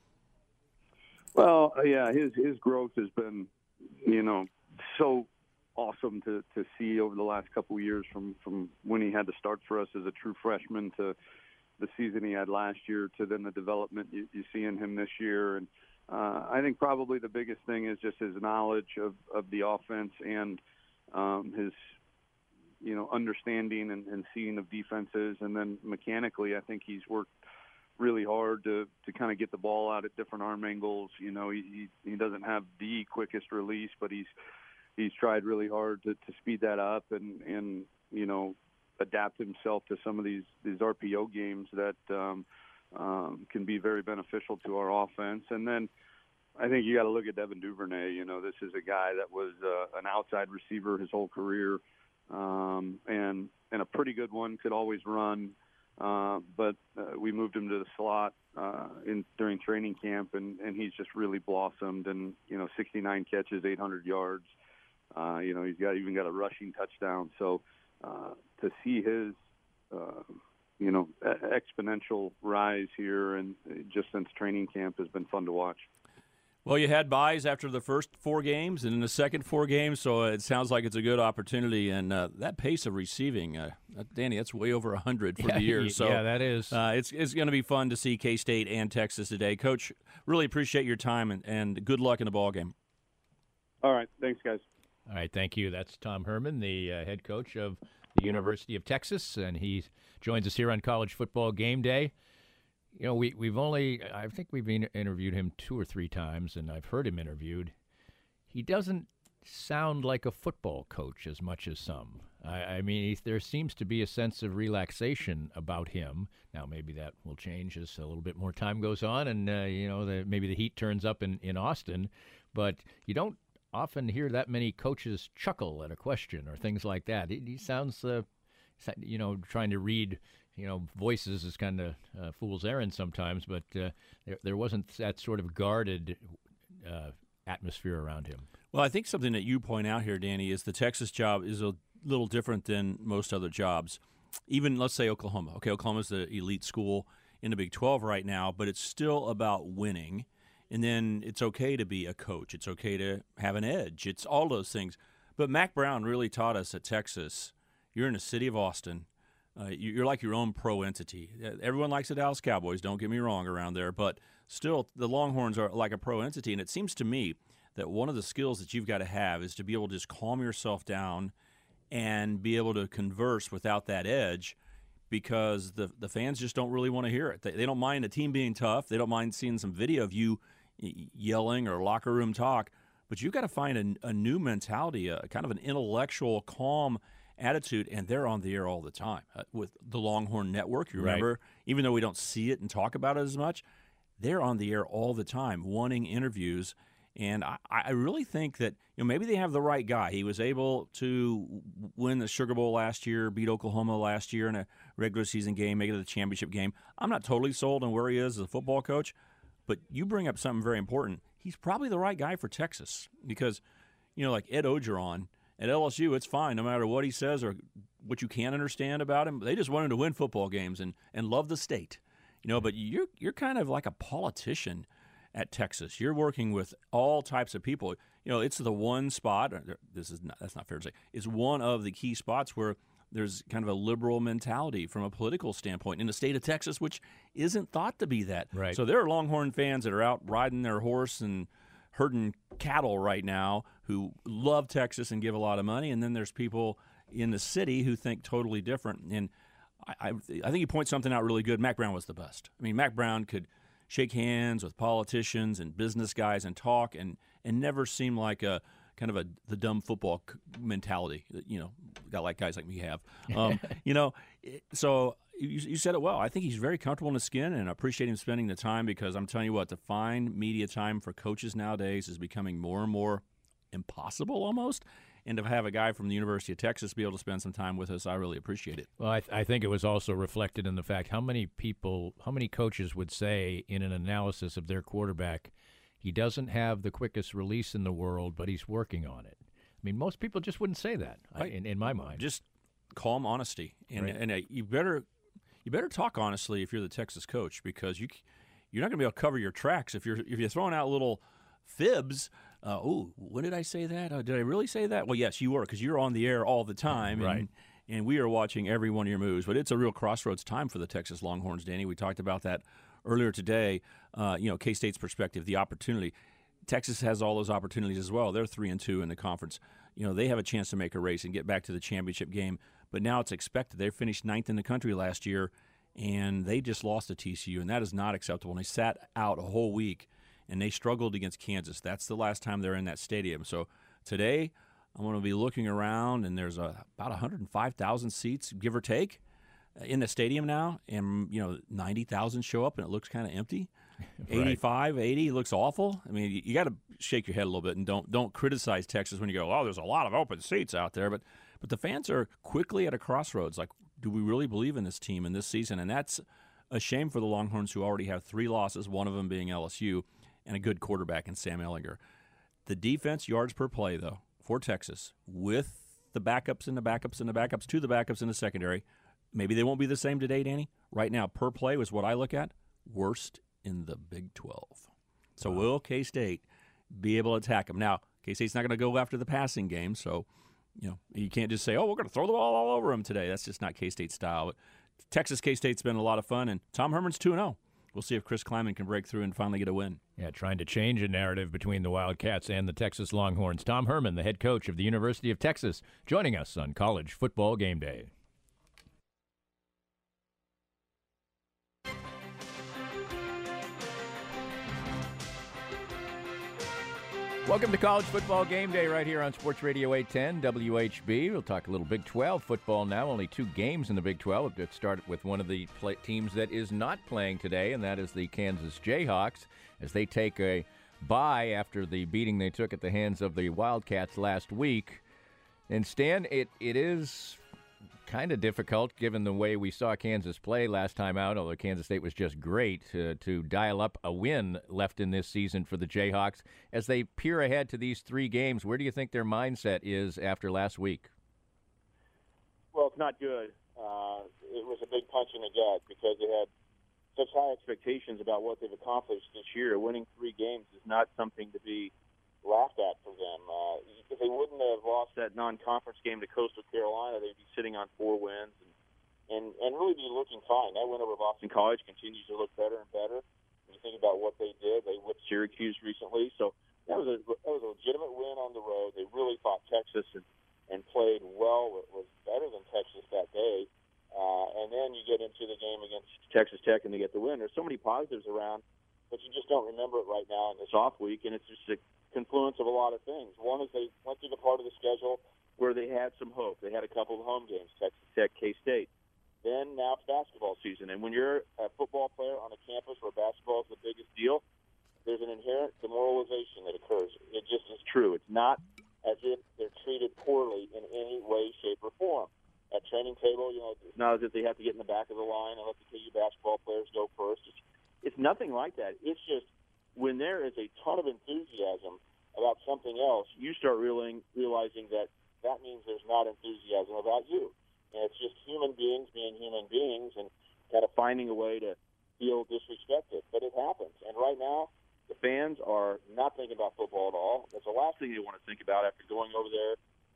Well, yeah, his growth has been, so awesome to see over the last couple of years from when he had to start for us as a true freshman to the season he had last year to then the development you see in him this year. And I think probably the biggest thing is just his knowledge of the offense and his understanding and seeing of defenses. And then mechanically, I think he's worked really hard to kind of get the ball out at different arm angles. He doesn't have the quickest release, but he's tried really hard to speed that up and adapt himself to some of these RPO games that can be very beneficial to our offense. And then I think you got to look at Devin Duvernay. This is a guy that was an outside receiver his whole career, and a pretty good one, could always run. But we moved him to the slot during training camp, and he's just really blossomed. And 69 catches, 800 yards. He's even got a rushing touchdown. So to see his exponential rise here and just since training camp has been fun to watch. Well, you had buys after the first 4 games and in the second 4 games, so it sounds like it's a good opportunity. And that pace of receiving, Danny, that's way over 100 for the year. So yeah, that is. It's going to be fun to see K-State and Texas today. Coach, really appreciate your time and good luck in the ballgame. All right. Thanks, guys. All right, thank you. That's Tom Herman, the head coach of the University of Texas, and he joins us here on College Football Game Day. I think we've interviewed him 2 or 3 times, and I've heard him interviewed. He doesn't sound like a football coach as much as some. I mean, there seems to be a sense of relaxation about him. Now, maybe that will change as a little bit more time goes on, and maybe the heat turns up in Austin. But you don't often hear that many coaches chuckle at a question or things like that. He sounds, trying to read, voices is kind of fool's errand sometimes, but there wasn't that sort of guarded atmosphere around him. Well, I think something that you point out here, Danny, is the Texas job is a little different than most other jobs. Even, let's say, Oklahoma. Okay, Oklahoma's the elite school in the Big 12 right now, but it's still about winning. And then it's okay to be a coach. It's okay to have an edge. It's all those things. But Mack Brown really taught us at Texas, you're in the city of Austin. You're like your own pro entity. Everyone likes the Dallas Cowboys, don't get me wrong, around there. But still, the Longhorns are like a pro entity. And it seems to me that one of the skills that you've got to have is to be able to just calm yourself down and be able to converse without that edge, because the fans just don't really want to hear it. They don't mind a team being tough. They don't mind seeing some video of you yelling or locker room talk. But you've got to find a new mentality, a kind of an intellectual, calm attitude, and they're on the air all the time with the Longhorn Network. You remember, even though we don't see it and talk about it as much, they're on the air all the time, wanting interviews. And I really think that maybe they have the right guy. He was able to win the Sugar Bowl last year, beat Oklahoma last year in a regular season game, make it to the championship game. I'm not totally sold on where he is as a football coach, but you bring up something very important. He's probably the right guy for Texas because, like Ed Orgeron at LSU, it's fine no matter what he says or what you can't understand about him. They just want him to win football games and love the state, But you're kind of like a politician at Texas. You're working with all types of people. It's the one spot. That's not fair to say. It's one of the key spots where there's kind of a liberal mentality from a political standpoint in the state of Texas, which isn't thought to be that. Right. So there are Longhorn fans that are out riding their horse and herding cattle right now who love Texas and give a lot of money, and then there's people in the city who think totally different. And I think you point something out really good. Mack Brown was the best. I mean, Mack Brown could shake hands with politicians and business guys and talk and never seem like a kind of the dumb football mentality that, got like guys like me have. So you said it well. I think he's very comfortable in his skin, and I appreciate him spending the time because I'm telling you what, to find media time for coaches nowadays is becoming more and more impossible almost. And to have a guy from the University of Texas be able to spend some time with us, I really appreciate it. Well, I think it was also reflected in the fact how many coaches would say in an analysis of their quarterback, he doesn't have the quickest release in the world, but he's working on it. I mean, most people just wouldn't say that in my mind. Just calm honesty, and you better talk honestly if you're the Texas coach because you're not going to be able to cover your tracks if you're throwing out little fibs. When did I say that? Did I really say that? Well, yes, you were because you're on the air all the time, right? And we are watching every one of your moves. But it's a real crossroads time for the Texas Longhorns, Danny. We talked about that earlier today. K-State's perspective, the opportunity. Texas has all those opportunities as well. They're 3-2 in the conference. They have a chance to make a race and get back to the championship game. But now it's expected. They finished 9th in the country last year, and they just lost to TCU, and that is not acceptable. And they sat out a whole week, and they struggled against Kansas. That's the last time they're in that stadium. So today I'm going to be looking around, and there's about 105,000 seats, give or take, in the stadium now, and 90,000 show up, and it looks kind of empty. Right. 85, 80 looks awful. I mean, you got to shake your head a little bit and don't criticize Texas when you go, oh, there's a lot of open seats out there. But the fans are quickly at a crossroads. Like, do we really believe in this team in this season? And that's a shame for the Longhorns, who already have 3 losses, one of them being LSU, and a good quarterback in Sam Ehlinger. The defense yards per play, though, for Texas, with the backups and the backups and the backups to the backups in the secondary, maybe they won't be the same today, Danny. Right now, per play was what I look at, worst in the Big 12. So will K-State be able to attack them? Now, K-State's not going to go after the passing game, so you can't just say, oh, we're going to throw the ball all over them today. That's just not K-State style. But Texas K-State's been a lot of fun, and Tom Herman's 2-0. We'll see if Chris Kleiman can break through and finally get a win. Yeah, trying to change a narrative between the Wildcats and the Texas Longhorns. Tom Herman, the head coach of the University of Texas, joining us on College Football Game Day. Welcome to College Football Game Day right here on Sports Radio 810 WHB. We'll talk a little Big 12 football now. Only 2 games in the Big 12. Let's start with one of the teams that is not playing today, and that is the Kansas Jayhawks, as they take a bye after the beating they took at the hands of the Wildcats last week. And Stan, it is kind of difficult, given the way we saw Kansas play last time out, although Kansas State was just great, to dial up a win left in this season for the Jayhawks. As they peer ahead to these 3 games, where do you think their mindset is after last week? Well, it's not good. It was a big punch in the gut because they had such high expectations about what they've accomplished this year. Winning 3 games is not something to be laughed at for them. If they wouldn't have lost that non-conference game to Coastal Carolina, they'd be sitting on 4 wins and really be looking fine. That win over Boston College continues to look better and better. When you think about what they did, they whipped Syracuse recently, so that was a legitimate win on the road. They really fought Texas and played well. It was better than Texas that day. And then you get into the game against Texas Tech and they get the win. There's so many positives around but you just don't remember it right now in this off week, and it's just a confluence of a lot of things. One is they went through the part of the schedule where they had some hope. They had a couple of home games, Texas Tech, K-State. Then now it's basketball season, and when you're a football player on a campus where basketball is the biggest deal, there's an inherent demoralization that occurs. It just is true. It's not as if they're treated poorly in any way, shape, or form. At training table, it's not as if they have to get in the back of the line and let the KU basketball players go first. It's nothing like that. It's just when there is a ton of enthusiasm about something else, you start realizing that means there's not enthusiasm about you. And it's just human beings being human beings and kind of finding a way to feel disrespected. But it happens. And right now, the fans are not thinking about football at all. That's the last thing they want to think about after going over there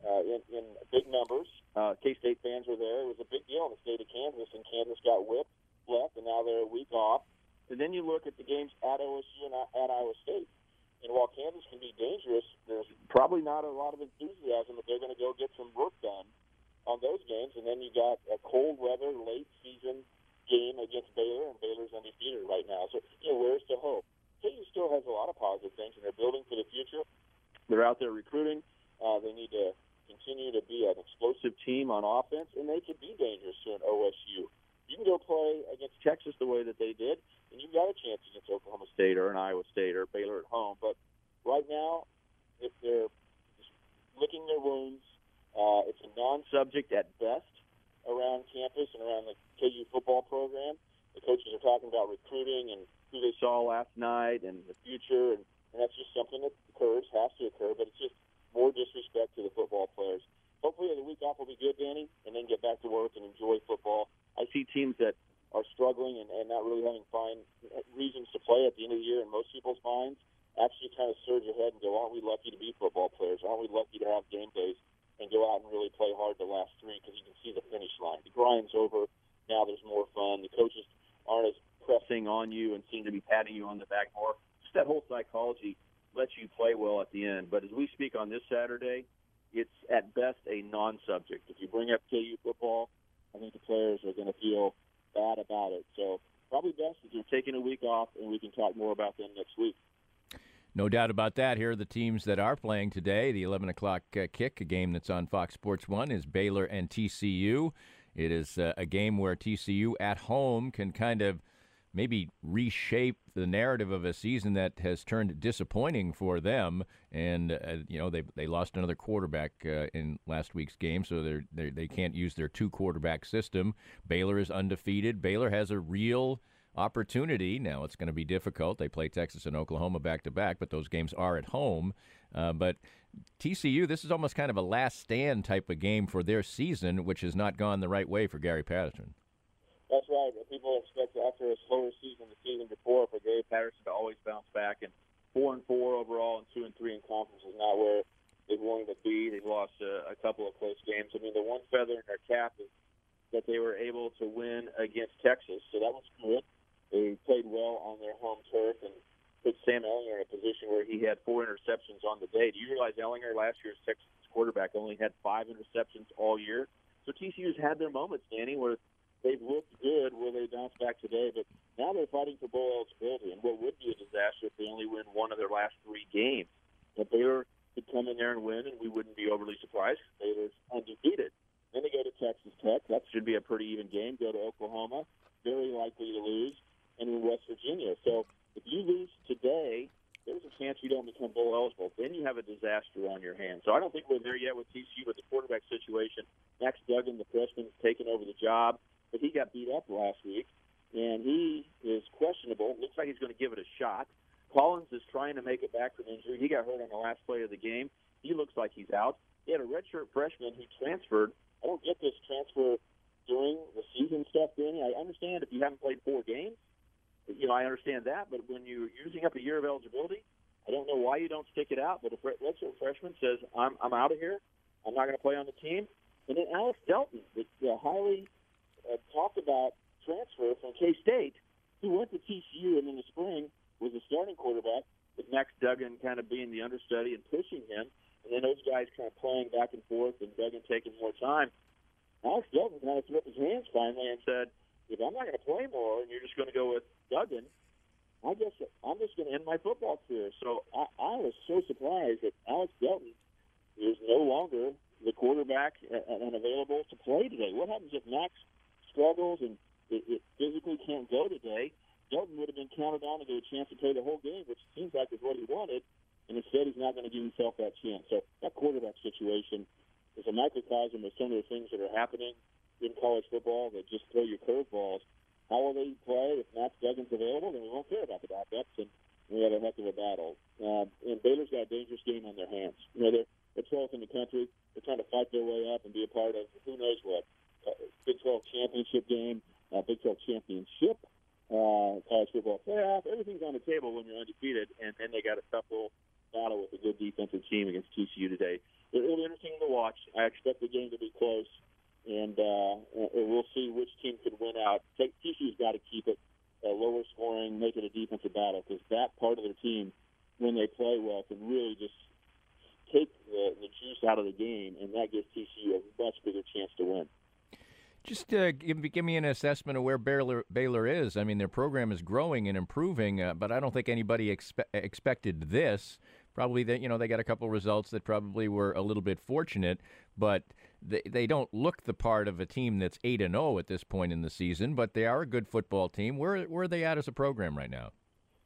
in big numbers. K-State fans were there. It was a big deal in the state of Kansas, and Kansas got whipped, left, and now they're a week off. And then you look at the games at OSU and at Iowa State. And while Kansas can be dangerous, there's probably not a lot of enthusiasm that they're going to go get some work done on those games. And then you got a cold weather, late season game against Baylor, and Baylor's undefeated right now. So, where's the hope? KU still has a lot of positive things, and they're building for the future. They're out there recruiting. They need to continue to be an explosive team on offense, and they could be dangerous to an OSU. You can go play against Texas the way that they did, and you've got a chance against Oklahoma State or an Iowa State or Baylor at home. But right now, if they're just licking their wounds, it's a non-subject at best around campus and around the KU football program. The coaches are talking about recruiting and who they saw last night and the future, and that's just something that occurs, has to occur, but it's just more disrespect to the football players. Hopefully the week off will be good, Danny, and then get back to work and enjoy football. I see teams that are struggling and not really having fine reasons to play at the end of the year in most people's minds actually kind of surge ahead and go, aren't we lucky to be football players? Aren't we lucky to have game days and go out and really play hard the last three because you can see the finish line. The grind's over. Now there's more fun. The coaches aren't as pressing on you and seem to be patting you on the back more. Just that whole psychology lets you play well at the end. But as we speak on this Saturday, it's at best a non-subject. If you bring up KU football, I think the players are going to feel bad about it. So probably best if you're taking a week off, and we can talk more about them next week. No doubt about that. Here are the teams that are playing today. The 11 o'clock kick, a game that's on Fox Sports 1, is Baylor and TCU. It is a game where TCU at home can kind of maybe reshape the narrative of a season that has turned disappointing for them. And, they lost another quarterback in last week's game, so they can't use their two-quarterback system. Baylor is undefeated. Baylor has a real opportunity. Now, it's going to be difficult. They play Texas and Oklahoma back-to-back, but those games are at home. But TCU, this is almost kind of a last stand type of game for their season, which has not gone the right way for Gary Patterson. That's right. People expect after a slower season the season before for Gary Patterson to always bounce back. And 4-4 overall and 2-3 in conference is not where they wanted to be. They've lost a couple of close games. I mean, the one feather in their cap is that they were able to win against Texas, so that was good. They played well on their home turf and put Sam Ehlinger in a position where he had 4 interceptions on the day. Do you realize Ehlinger, last year's Texas quarterback, only had 5 interceptions all year? So TCU's had their moments, Danny, where they've looked good, where they bounced back today, but now they're fighting for bowl eligibility. And what would be a disaster if they only win one of their last 3 games? If Baylor could come in there and win, and we wouldn't be overly surprised. Baylor's undefeated. Then they go to Texas Tech. That should be a pretty even game. Go to Oklahoma. Very likely to lose. And in West Virginia. So if you lose today, there's a chance you don't become bowl eligible. Then you have a disaster on your hands. So I don't think we're there yet with TCU with the quarterback situation. Max Duggan, the freshman, has taken over the job, but he got beat up last week, and he is questionable. Looks like he's going to give it a shot. Collins is trying to make it back from injury. He got hurt on the last play of the game. He looks like he's out. They had a redshirt freshman who transferred. I don't get this transfer during the season stuff, Danny. I understand if you haven't played 4 games. I understand that, but when you're using up a year of eligibility, I don't know why you don't stick it out. But if a redshirt freshman says, I'm out of here, I'm not going to play on the team. And then Alex Delton, the highly talked about transfer from K-State, who went to TCU and in the spring was a starting quarterback, with Max Duggan kind of being the understudy and pushing him, and then those guys kind of playing back and forth and Duggan taking more time. Alex Delton kind of threw up his hands finally and said, if I'm not going to play more and you're just going to go with Duggan, I guess I'm just going to end my football career. So I was so surprised that Alex Delton is no longer the quarterback and available to play today. What happens if Max struggles and it physically can't go today? Delton would have been counted on to get a chance to play the whole game, which seems like is what he wanted, and instead he's not going to give himself that chance. So that quarterback situation is a microcosm of some of the things that are happening in college football that just throw you curveballs. How will they play if Max Duggan's available? Then we won't care about the backups, and we have a heck of a battle. And Baylor's got a dangerous game on their hands. You know, they're 12th in the country. They're trying to fight their way up and be a part of who knows what. Big 12 championship game, Big 12 championship, college football playoff. Everything's on the table when you're undefeated, and they got a tough little battle with a good defensive team against TCU today. It'll be interesting to watch. I expect the game to be close. And we'll see which team could win out. TCU's got to keep it lower scoring, make it a defensive battle, because that part of their team, when they play well, can really just take the juice out of the game, and that gives TCU a much bigger chance to win. Just give me an assessment of where Baylor is. I mean, their program is growing and improving, but I don't think anybody expected this. Probably they got a couple results that probably were a little bit fortunate, but they don't look the part of a team that's 8-0 at this point in the season. But they are a good football team. Where are they at as a program right now?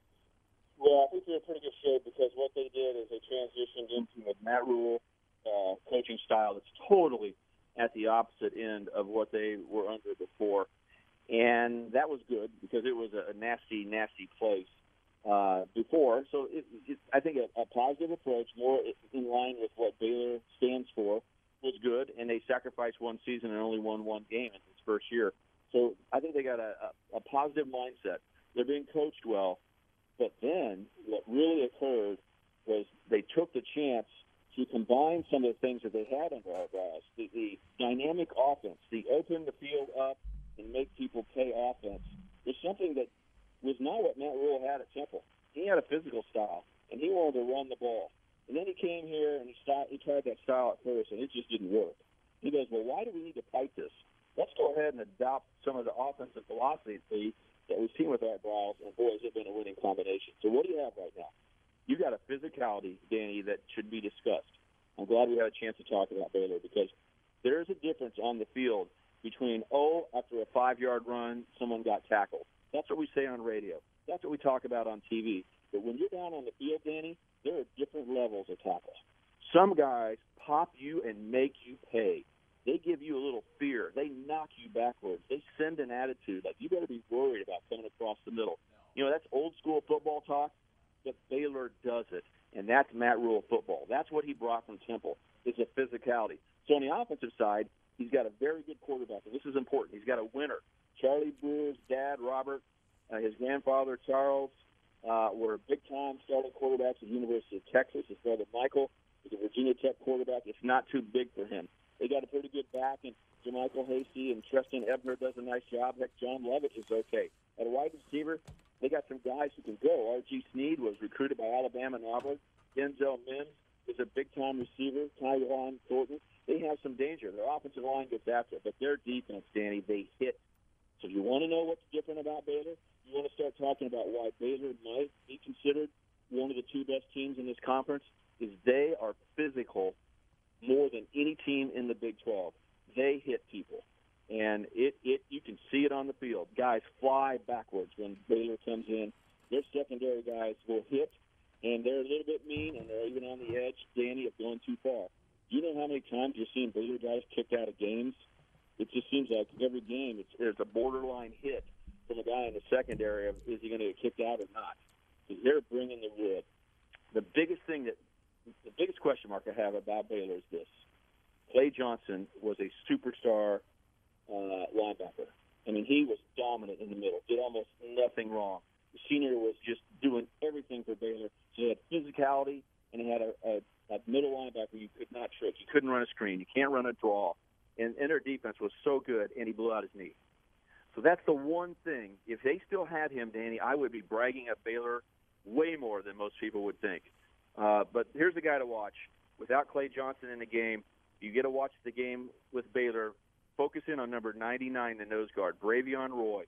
Well, I think they're in pretty good shape because what they did is they transitioned into a Matt Rule coaching style that's totally at the opposite end of what they were under before, and that was good because it was a nasty, nasty place before. So I think a positive approach, more in line with what Baylor stands for, was good, and they sacrificed one season and only won one game in his first year. So I think they got a positive mindset. They're being coached well, but then what really occurred was they took the chance to combine some of the things that they had under our guys, the dynamic offense, the open the field up and make people pay offense, was something that was not what Matt Rule had at Temple. He had a physical style, and he wanted to run the ball. And then he came here and he tried that style at first, and it just didn't work. He goes, well, why do we need to fight this? Let's go ahead and adopt some of the offensive philosophy that we've seen with Art Briles, and boy, has it been a winning combination. So what do you have right now? You got a physicality, Danny, that should be discussed. I'm glad we had a chance to talk about Baylor because there is a difference on the field between, after a 5-yard run, someone got tackled. That's what we say on radio. That's what we talk about on TV. But when you're down on the field, Danny, there are different levels of tackles. Some guys pop you and make you pay. They give you a little fear. They knock you backwards. They send an attitude like you better be worried about coming across the middle. You know, that's old school football talk, but Baylor does it, and that's Matt Rule football. That's what he brought from Temple, is a physicality. So on the offensive side, he's got a very good quarterback, and this is important. He's got a winner. Charlie Brewer's dad, Robert, his grandfather, Charles, were big-time starting quarterbacks at the University of Texas. His brother, Michael, is a Virginia Tech quarterback. It's not too big for him. They got a pretty good back, and Jermichael Hasty and Tristan Ebner does a nice job. Heck, John Lovett is okay. At a wide receiver, they got some guys who can go. R.G. Sneed was recruited by Alabama and Auburn. Denzel Mims is a big-time receiver. Tywan Thornton. They have some danger. Their offensive line gets after it, but their defense, Danny, they hit. So if you want to know what's different about Baylor, you want to start talking about why Baylor might be considered one of the two best teams in this conference, is they are physical more than any team in the Big 12. They hit people, and you can see it on the field. Guys fly backwards when Baylor comes in. Their secondary guys will hit, and they're a little bit mean, and they're even on the edge, Danny, of going too far. Do you know how many times you're seeing Baylor guys kicked out of games? It just seems like every game there's a borderline hit from a guy in the secondary of is he going to get kicked out or not? Because they're bringing the wood. The biggest question mark I have about Baylor is this. Clay Johnson was a superstar linebacker. I mean, he was dominant in the middle, did almost nothing wrong. The senior was just doing everything for Baylor. So he had physicality, and he had a middle linebacker you could not trick. You couldn't run a screen. You can't run a draw. And their defense was so good, and he blew out his knee. So that's the one thing. If they still had him, Danny, I would be bragging at Baylor way more than most people would think. But here's a guy to watch. Without Clay Johnson in the game, you get to watch the game with Baylor. Focus in on number 99, the nose guard, Bravion Roy.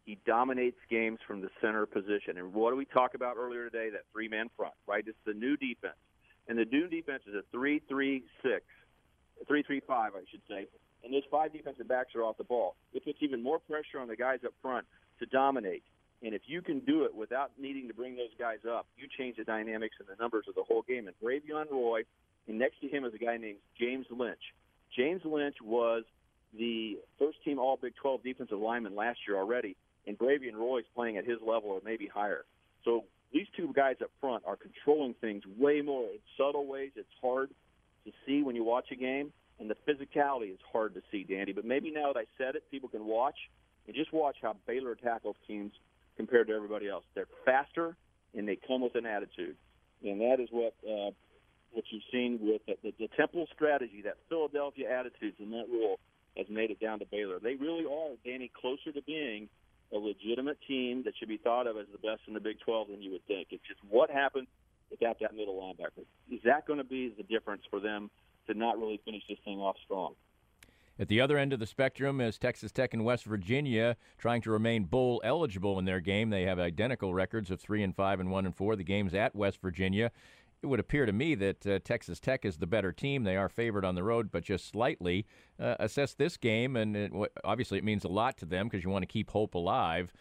He dominates games from the center position. And what did we talk about earlier today? That three-man front, right? It's the new defense. And the new defense is a 3-3-6, 3-3-5, I should say. And those 5 defensive backs are off the ball. It puts even more pressure on the guys up front to dominate. And if you can do it without needing to bring those guys up, you change the dynamics and the numbers of the whole game. And Bravion Roy, and next to him is a guy named James Lynch. James Lynch was the first-team All-Big 12 defensive lineman last year already, and Bravion Roy is playing at his level or maybe higher. So these two guys up front are controlling things way more in subtle ways. It's hard to see when you watch a game, and the physicality is hard to see, Danny. But maybe now that I said it, people can watch and just watch how Baylor tackles teams compared to everybody else. They're faster, and they come with an attitude. And that is what you've seen with the Temple strategy, that Philadelphia attitudes and that rule has made it down to Baylor. They really are, Danny, closer to being a legitimate team that should be thought of as the best in the Big 12 than you would think. It's just what happens without that middle linebacker. Is that going to be the difference for them to not really finish this thing off strong? At the other end of the spectrum is Texas Tech and West Virginia trying to remain bowl eligible in their game. They have identical records of 3-5 and 1-4. The game's at West Virginia. It would appear to me that Texas Tech is the better team. They are favored on the road, but just slightly. Assess this game, and obviously it means a lot to them because you want to keep hope alive.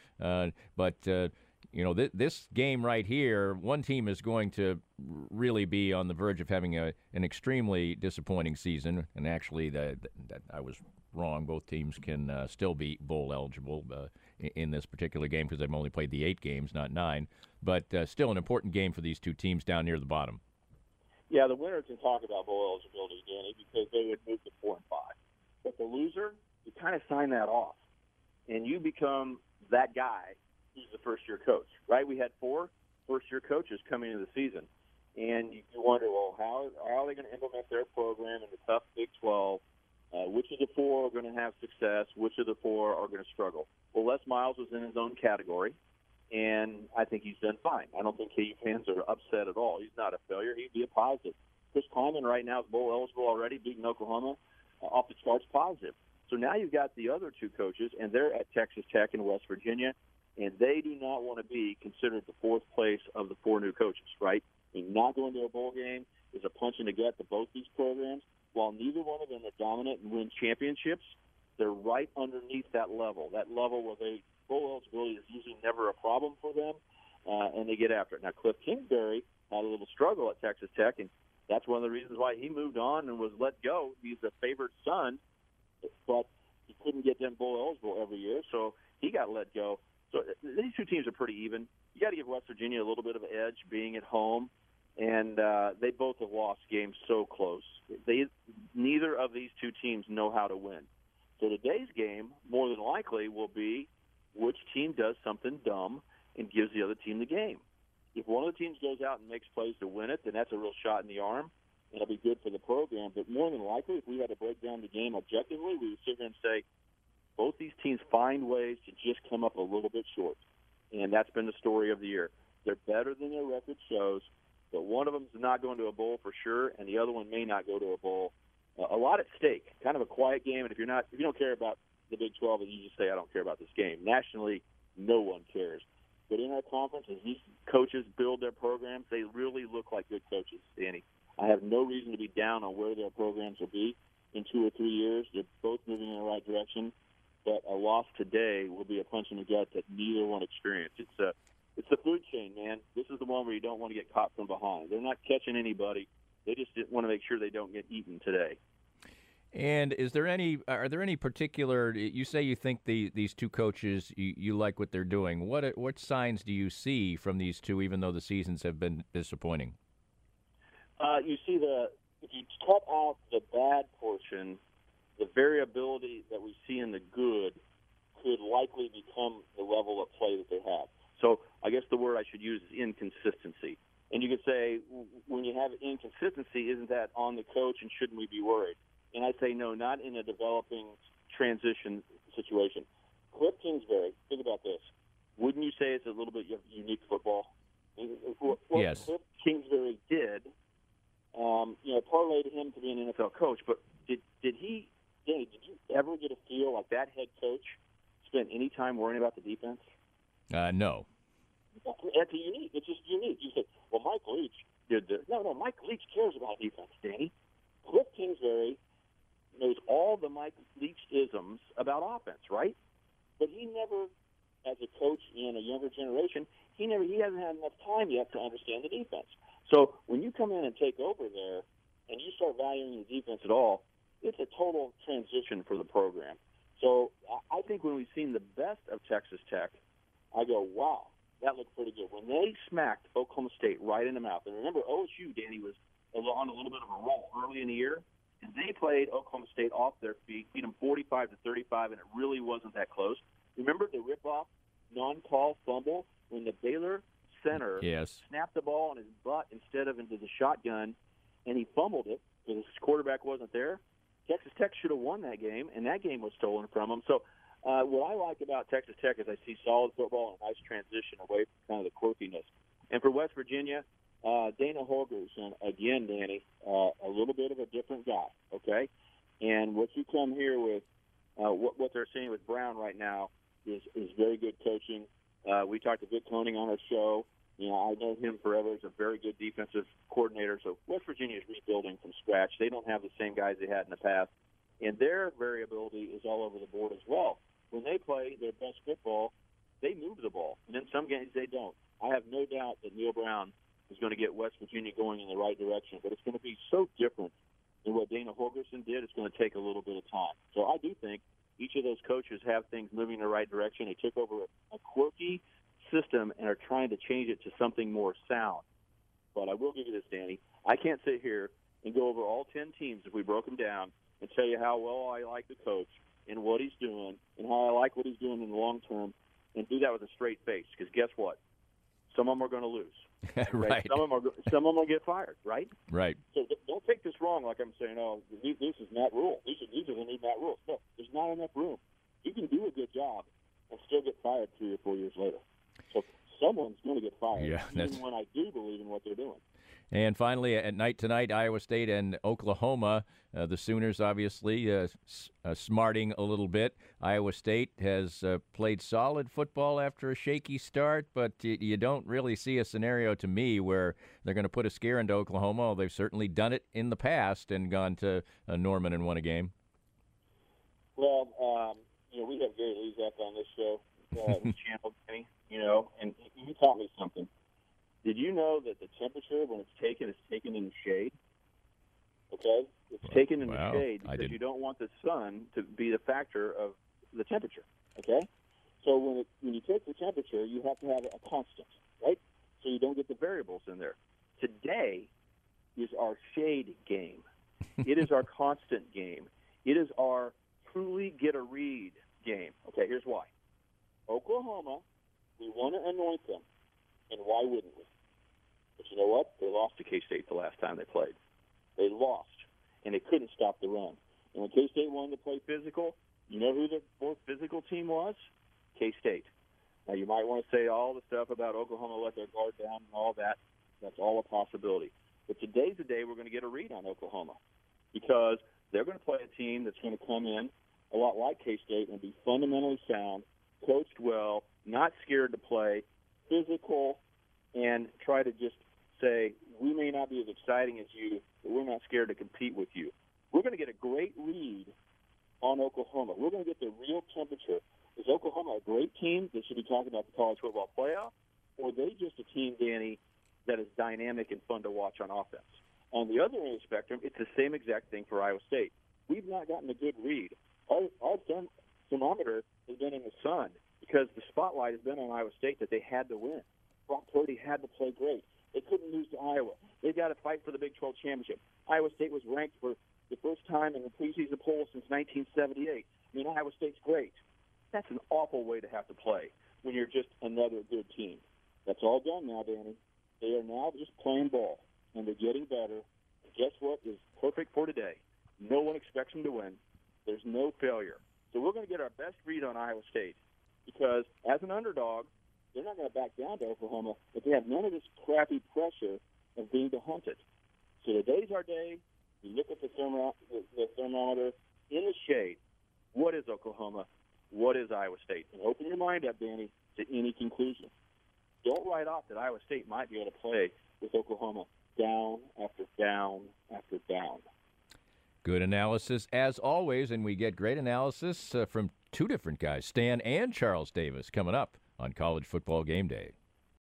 This game right here, one team is going to really be on the verge of having an extremely disappointing season. And actually, that I was wrong. Both teams can still be bowl eligible in this particular game because they've only played the 8 games, not 9. But still an important game for these two teams down near the bottom. Yeah, the winner can talk about bowl eligibility, Danny, because they would move to 4 and 5. But the loser, you kind of sign that off, and you become that guy who's the first-year coach, right? We had 4 first-year coaches coming into the season, and you wonder, well, how are they going to implement their program in the tough Big 12? Which of the 4 are going to have success? Which of the 4 are going to struggle? Well, Les Miles was in his own category, and I think he's done fine. I don't think KU fans are upset at all. He's not a failure. He'd be a positive. Chris Kleiman right now is bowl eligible already, beating Oklahoma off the charts positive. So now you've got the other 2 coaches, and they're at Texas Tech and West Virginia, and they do not want to be considered the 4th place of the 4 new coaches, right? I mean, not going to a bowl game is a punch in the gut to both these programs. While neither one of them are dominant and win championships, they're right underneath that level where bowl eligibility is usually never a problem for them, and they get after it. Now, Cliff Kingsbury had a little struggle at Texas Tech, and that's one of the reasons why he moved on and was let go. He's a favored son, but he couldn't get them bowl eligible every year, so he got let go. So these 2 teams are pretty even. You got to give West Virginia a little bit of an edge being at home, and they both have lost games so close. Neither of these 2 teams know how to win. So today's game, more than likely, will be which team does something dumb and gives the other team the game. If one of the teams goes out and makes plays to win it, then that's a real shot in the arm. It'll be good for the program. But more than likely, if we had to break down the game objectively, we would sit here and say both these teams find ways to just come up a little bit short. And that's been the story of the year. They're better than their record shows, but one of them is not going to a bowl for sure, and the other one may not go to a bowl. A lot at stake, kind of a quiet game. And if you don't care about the Big 12, and you just say, I don't care about this game. Nationally, no one cares. But in our conference, as these coaches build their programs, they really look like good coaches, Danny. I have no reason to be down on where their programs will be in 2 or 3 years. They're both moving in the right direction. But a loss today will be a punch in the gut that neither one experienced. It's the food chain, man. This is the one where you don't want to get caught from behind. They're not catching anybody. They just want to make sure they don't get eaten today. And are there any particular? You say you think these 2 coaches, you like what they're doing. What signs do you see from these 2, even though the seasons have been disappointing? You see if you cut out the bad portion, the variability that we see in the good could likely become the level of play that they have. So I guess the word I should use is inconsistency. And you could say, when you have inconsistency, isn't that on the coach, and shouldn't we be worried? And I'd say no, not in a developing transition situation. Cliff Kingsbury, think about this. Wouldn't you say it's a little bit unique football? What Yes. Cliff Kingsbury did, parlayed him to be an NFL coach, but did you ever get a feel like that head coach spent any time worrying about the defense? No. That's unique. It's just unique. You say, well, Mike Leach did this. No, Mike Leach cares about defense, Danny. Cliff Kingsbury knows all the Mike Leach isms about offense, right? But he never, as a coach in a younger generation, he hasn't had enough time yet to understand the defense. So when you come in and take over there and you start valuing the defense at all, it's a total transition for the program. So I think when we've seen the best of Texas Tech, I go, wow, that looked pretty good. When they smacked Oklahoma State right in the mouth, and remember OSU, Danny, was on a little bit of a roll early in the year, and they played Oklahoma State off their feet, beat them 45-35, and it really wasn't that close. Remember the rip-off non-call fumble when the Baylor center snapped the ball on his butt instead of into the shotgun, and he fumbled it because his quarterback wasn't there? Texas Tech should have won that game, and that game was stolen from them. So what I like about Texas Tech is I see solid football and a nice transition away from kind of the quirkiness. And for West Virginia, Dana Holgorsen, again, Danny, a little bit of a different guy, okay? And what you come here with, what they're seeing with Brown right now is very good coaching. We talked to Vic Koenig on our show. You know, I know him forever as a very good defensive coordinator. So West Virginia is rebuilding from scratch. They don't have the same guys they had in the past. And their variability is all over the board as well. When they play their best football, they move the ball. And in some games, they don't. I have no doubt that Neil Brown is going to get West Virginia going in the right direction. But it's going to be so different than what Dana Holgorsen did. It's going to take a little bit of time. So I do think each of those coaches have things moving in the right direction. They took over a quirky system and are trying to change it to something more sound. But I will give you this, Danny. I can't sit here and go over all 10 teams if we broke them down and tell you how well I like the coach and what he's doing and how I like what he's doing in the long term and do that with a straight face. Because guess what? Some of them are going to lose. Right. Some of them will get fired, right? Right. So don't take this wrong like I'm saying, oh, this is Matt Rule. These are the new Matt Rules. No, there's not enough room. You can do a good job and still get fired 3 or 4 years later. So someone's going to get fired, even when I do believe in what they're doing. And finally, at night tonight, Iowa State and Oklahoma. The Sooners obviously smarting a little bit. Iowa State has played solid football after a shaky start, but you don't really see a scenario to me where they're going to put a scare into Oklahoma. They've certainly done it in the past and gone to Norman and won a game. Well, we have Gary Lezak on this show, this channel, Kenny, and he taught me something. Did you know that the temperature when it's taken is taken in the shade? Okay? It's taken in the shade because you don't want the sun to be the factor of the temperature. Okay? So when you take the temperature, you have to have a constant, right? So you don't get the variables in there. Today is our shade game. It is our constant game. It is our truly get a read game. Okay, here's why. Oklahoma, we want to anoint them. And why wouldn't we? But you know what? They lost to K-State the last time they played. They lost, and they couldn't stop the run. And when K-State wanted to play physical, you know who the more physical team was? K-State. Now, you might want to say all the stuff about Oklahoma let their guard down and all that. That's all a possibility. But today's the day we're going to get a read on Oklahoma because they're going to play a team that's going to come in a lot like K-State and be fundamentally sound, coached well, not scared to play, physical, and try to just say, we may not be as exciting as you, but we're not scared to compete with you. We're going to get a great read on Oklahoma. We're going to get the real temperature. Is Oklahoma a great team that should be talking about the college football playoff, or are they just a team, Danny, that is dynamic and fun to watch on offense? On the other end of the spectrum, it's the same exact thing for Iowa State. We've not gotten a good read. Our thermometer has been in the sun because the spotlight has been on Iowa State that they had to win. Brock Purdy had to play great. They couldn't lose to Iowa. They've got to fight for the Big 12 championship. Iowa State was ranked for the first time in the preseason poll since 1978. I mean, Iowa State's great. That's an awful way to have to play when you're just another good team. That's all done now, Danny. They are now just playing ball, and they're getting better. Guess what is perfect for today? No one expects them to win. There's no failure. So we're going to get our best read on Iowa State because as an underdog, they're not going to back down to Oklahoma, but they have none of this crappy pressure of being hunted. So today's our day. You look at the thermometer in the shade. What is Oklahoma? what is Iowa State? And open your mind up, Danny, to any conclusion. Don't write off that Iowa State might be able to play with Oklahoma down after down after down. Good analysis as always, and we get great analysis from two different guys, Stan and Charles Davis, coming up on College Football Game Day.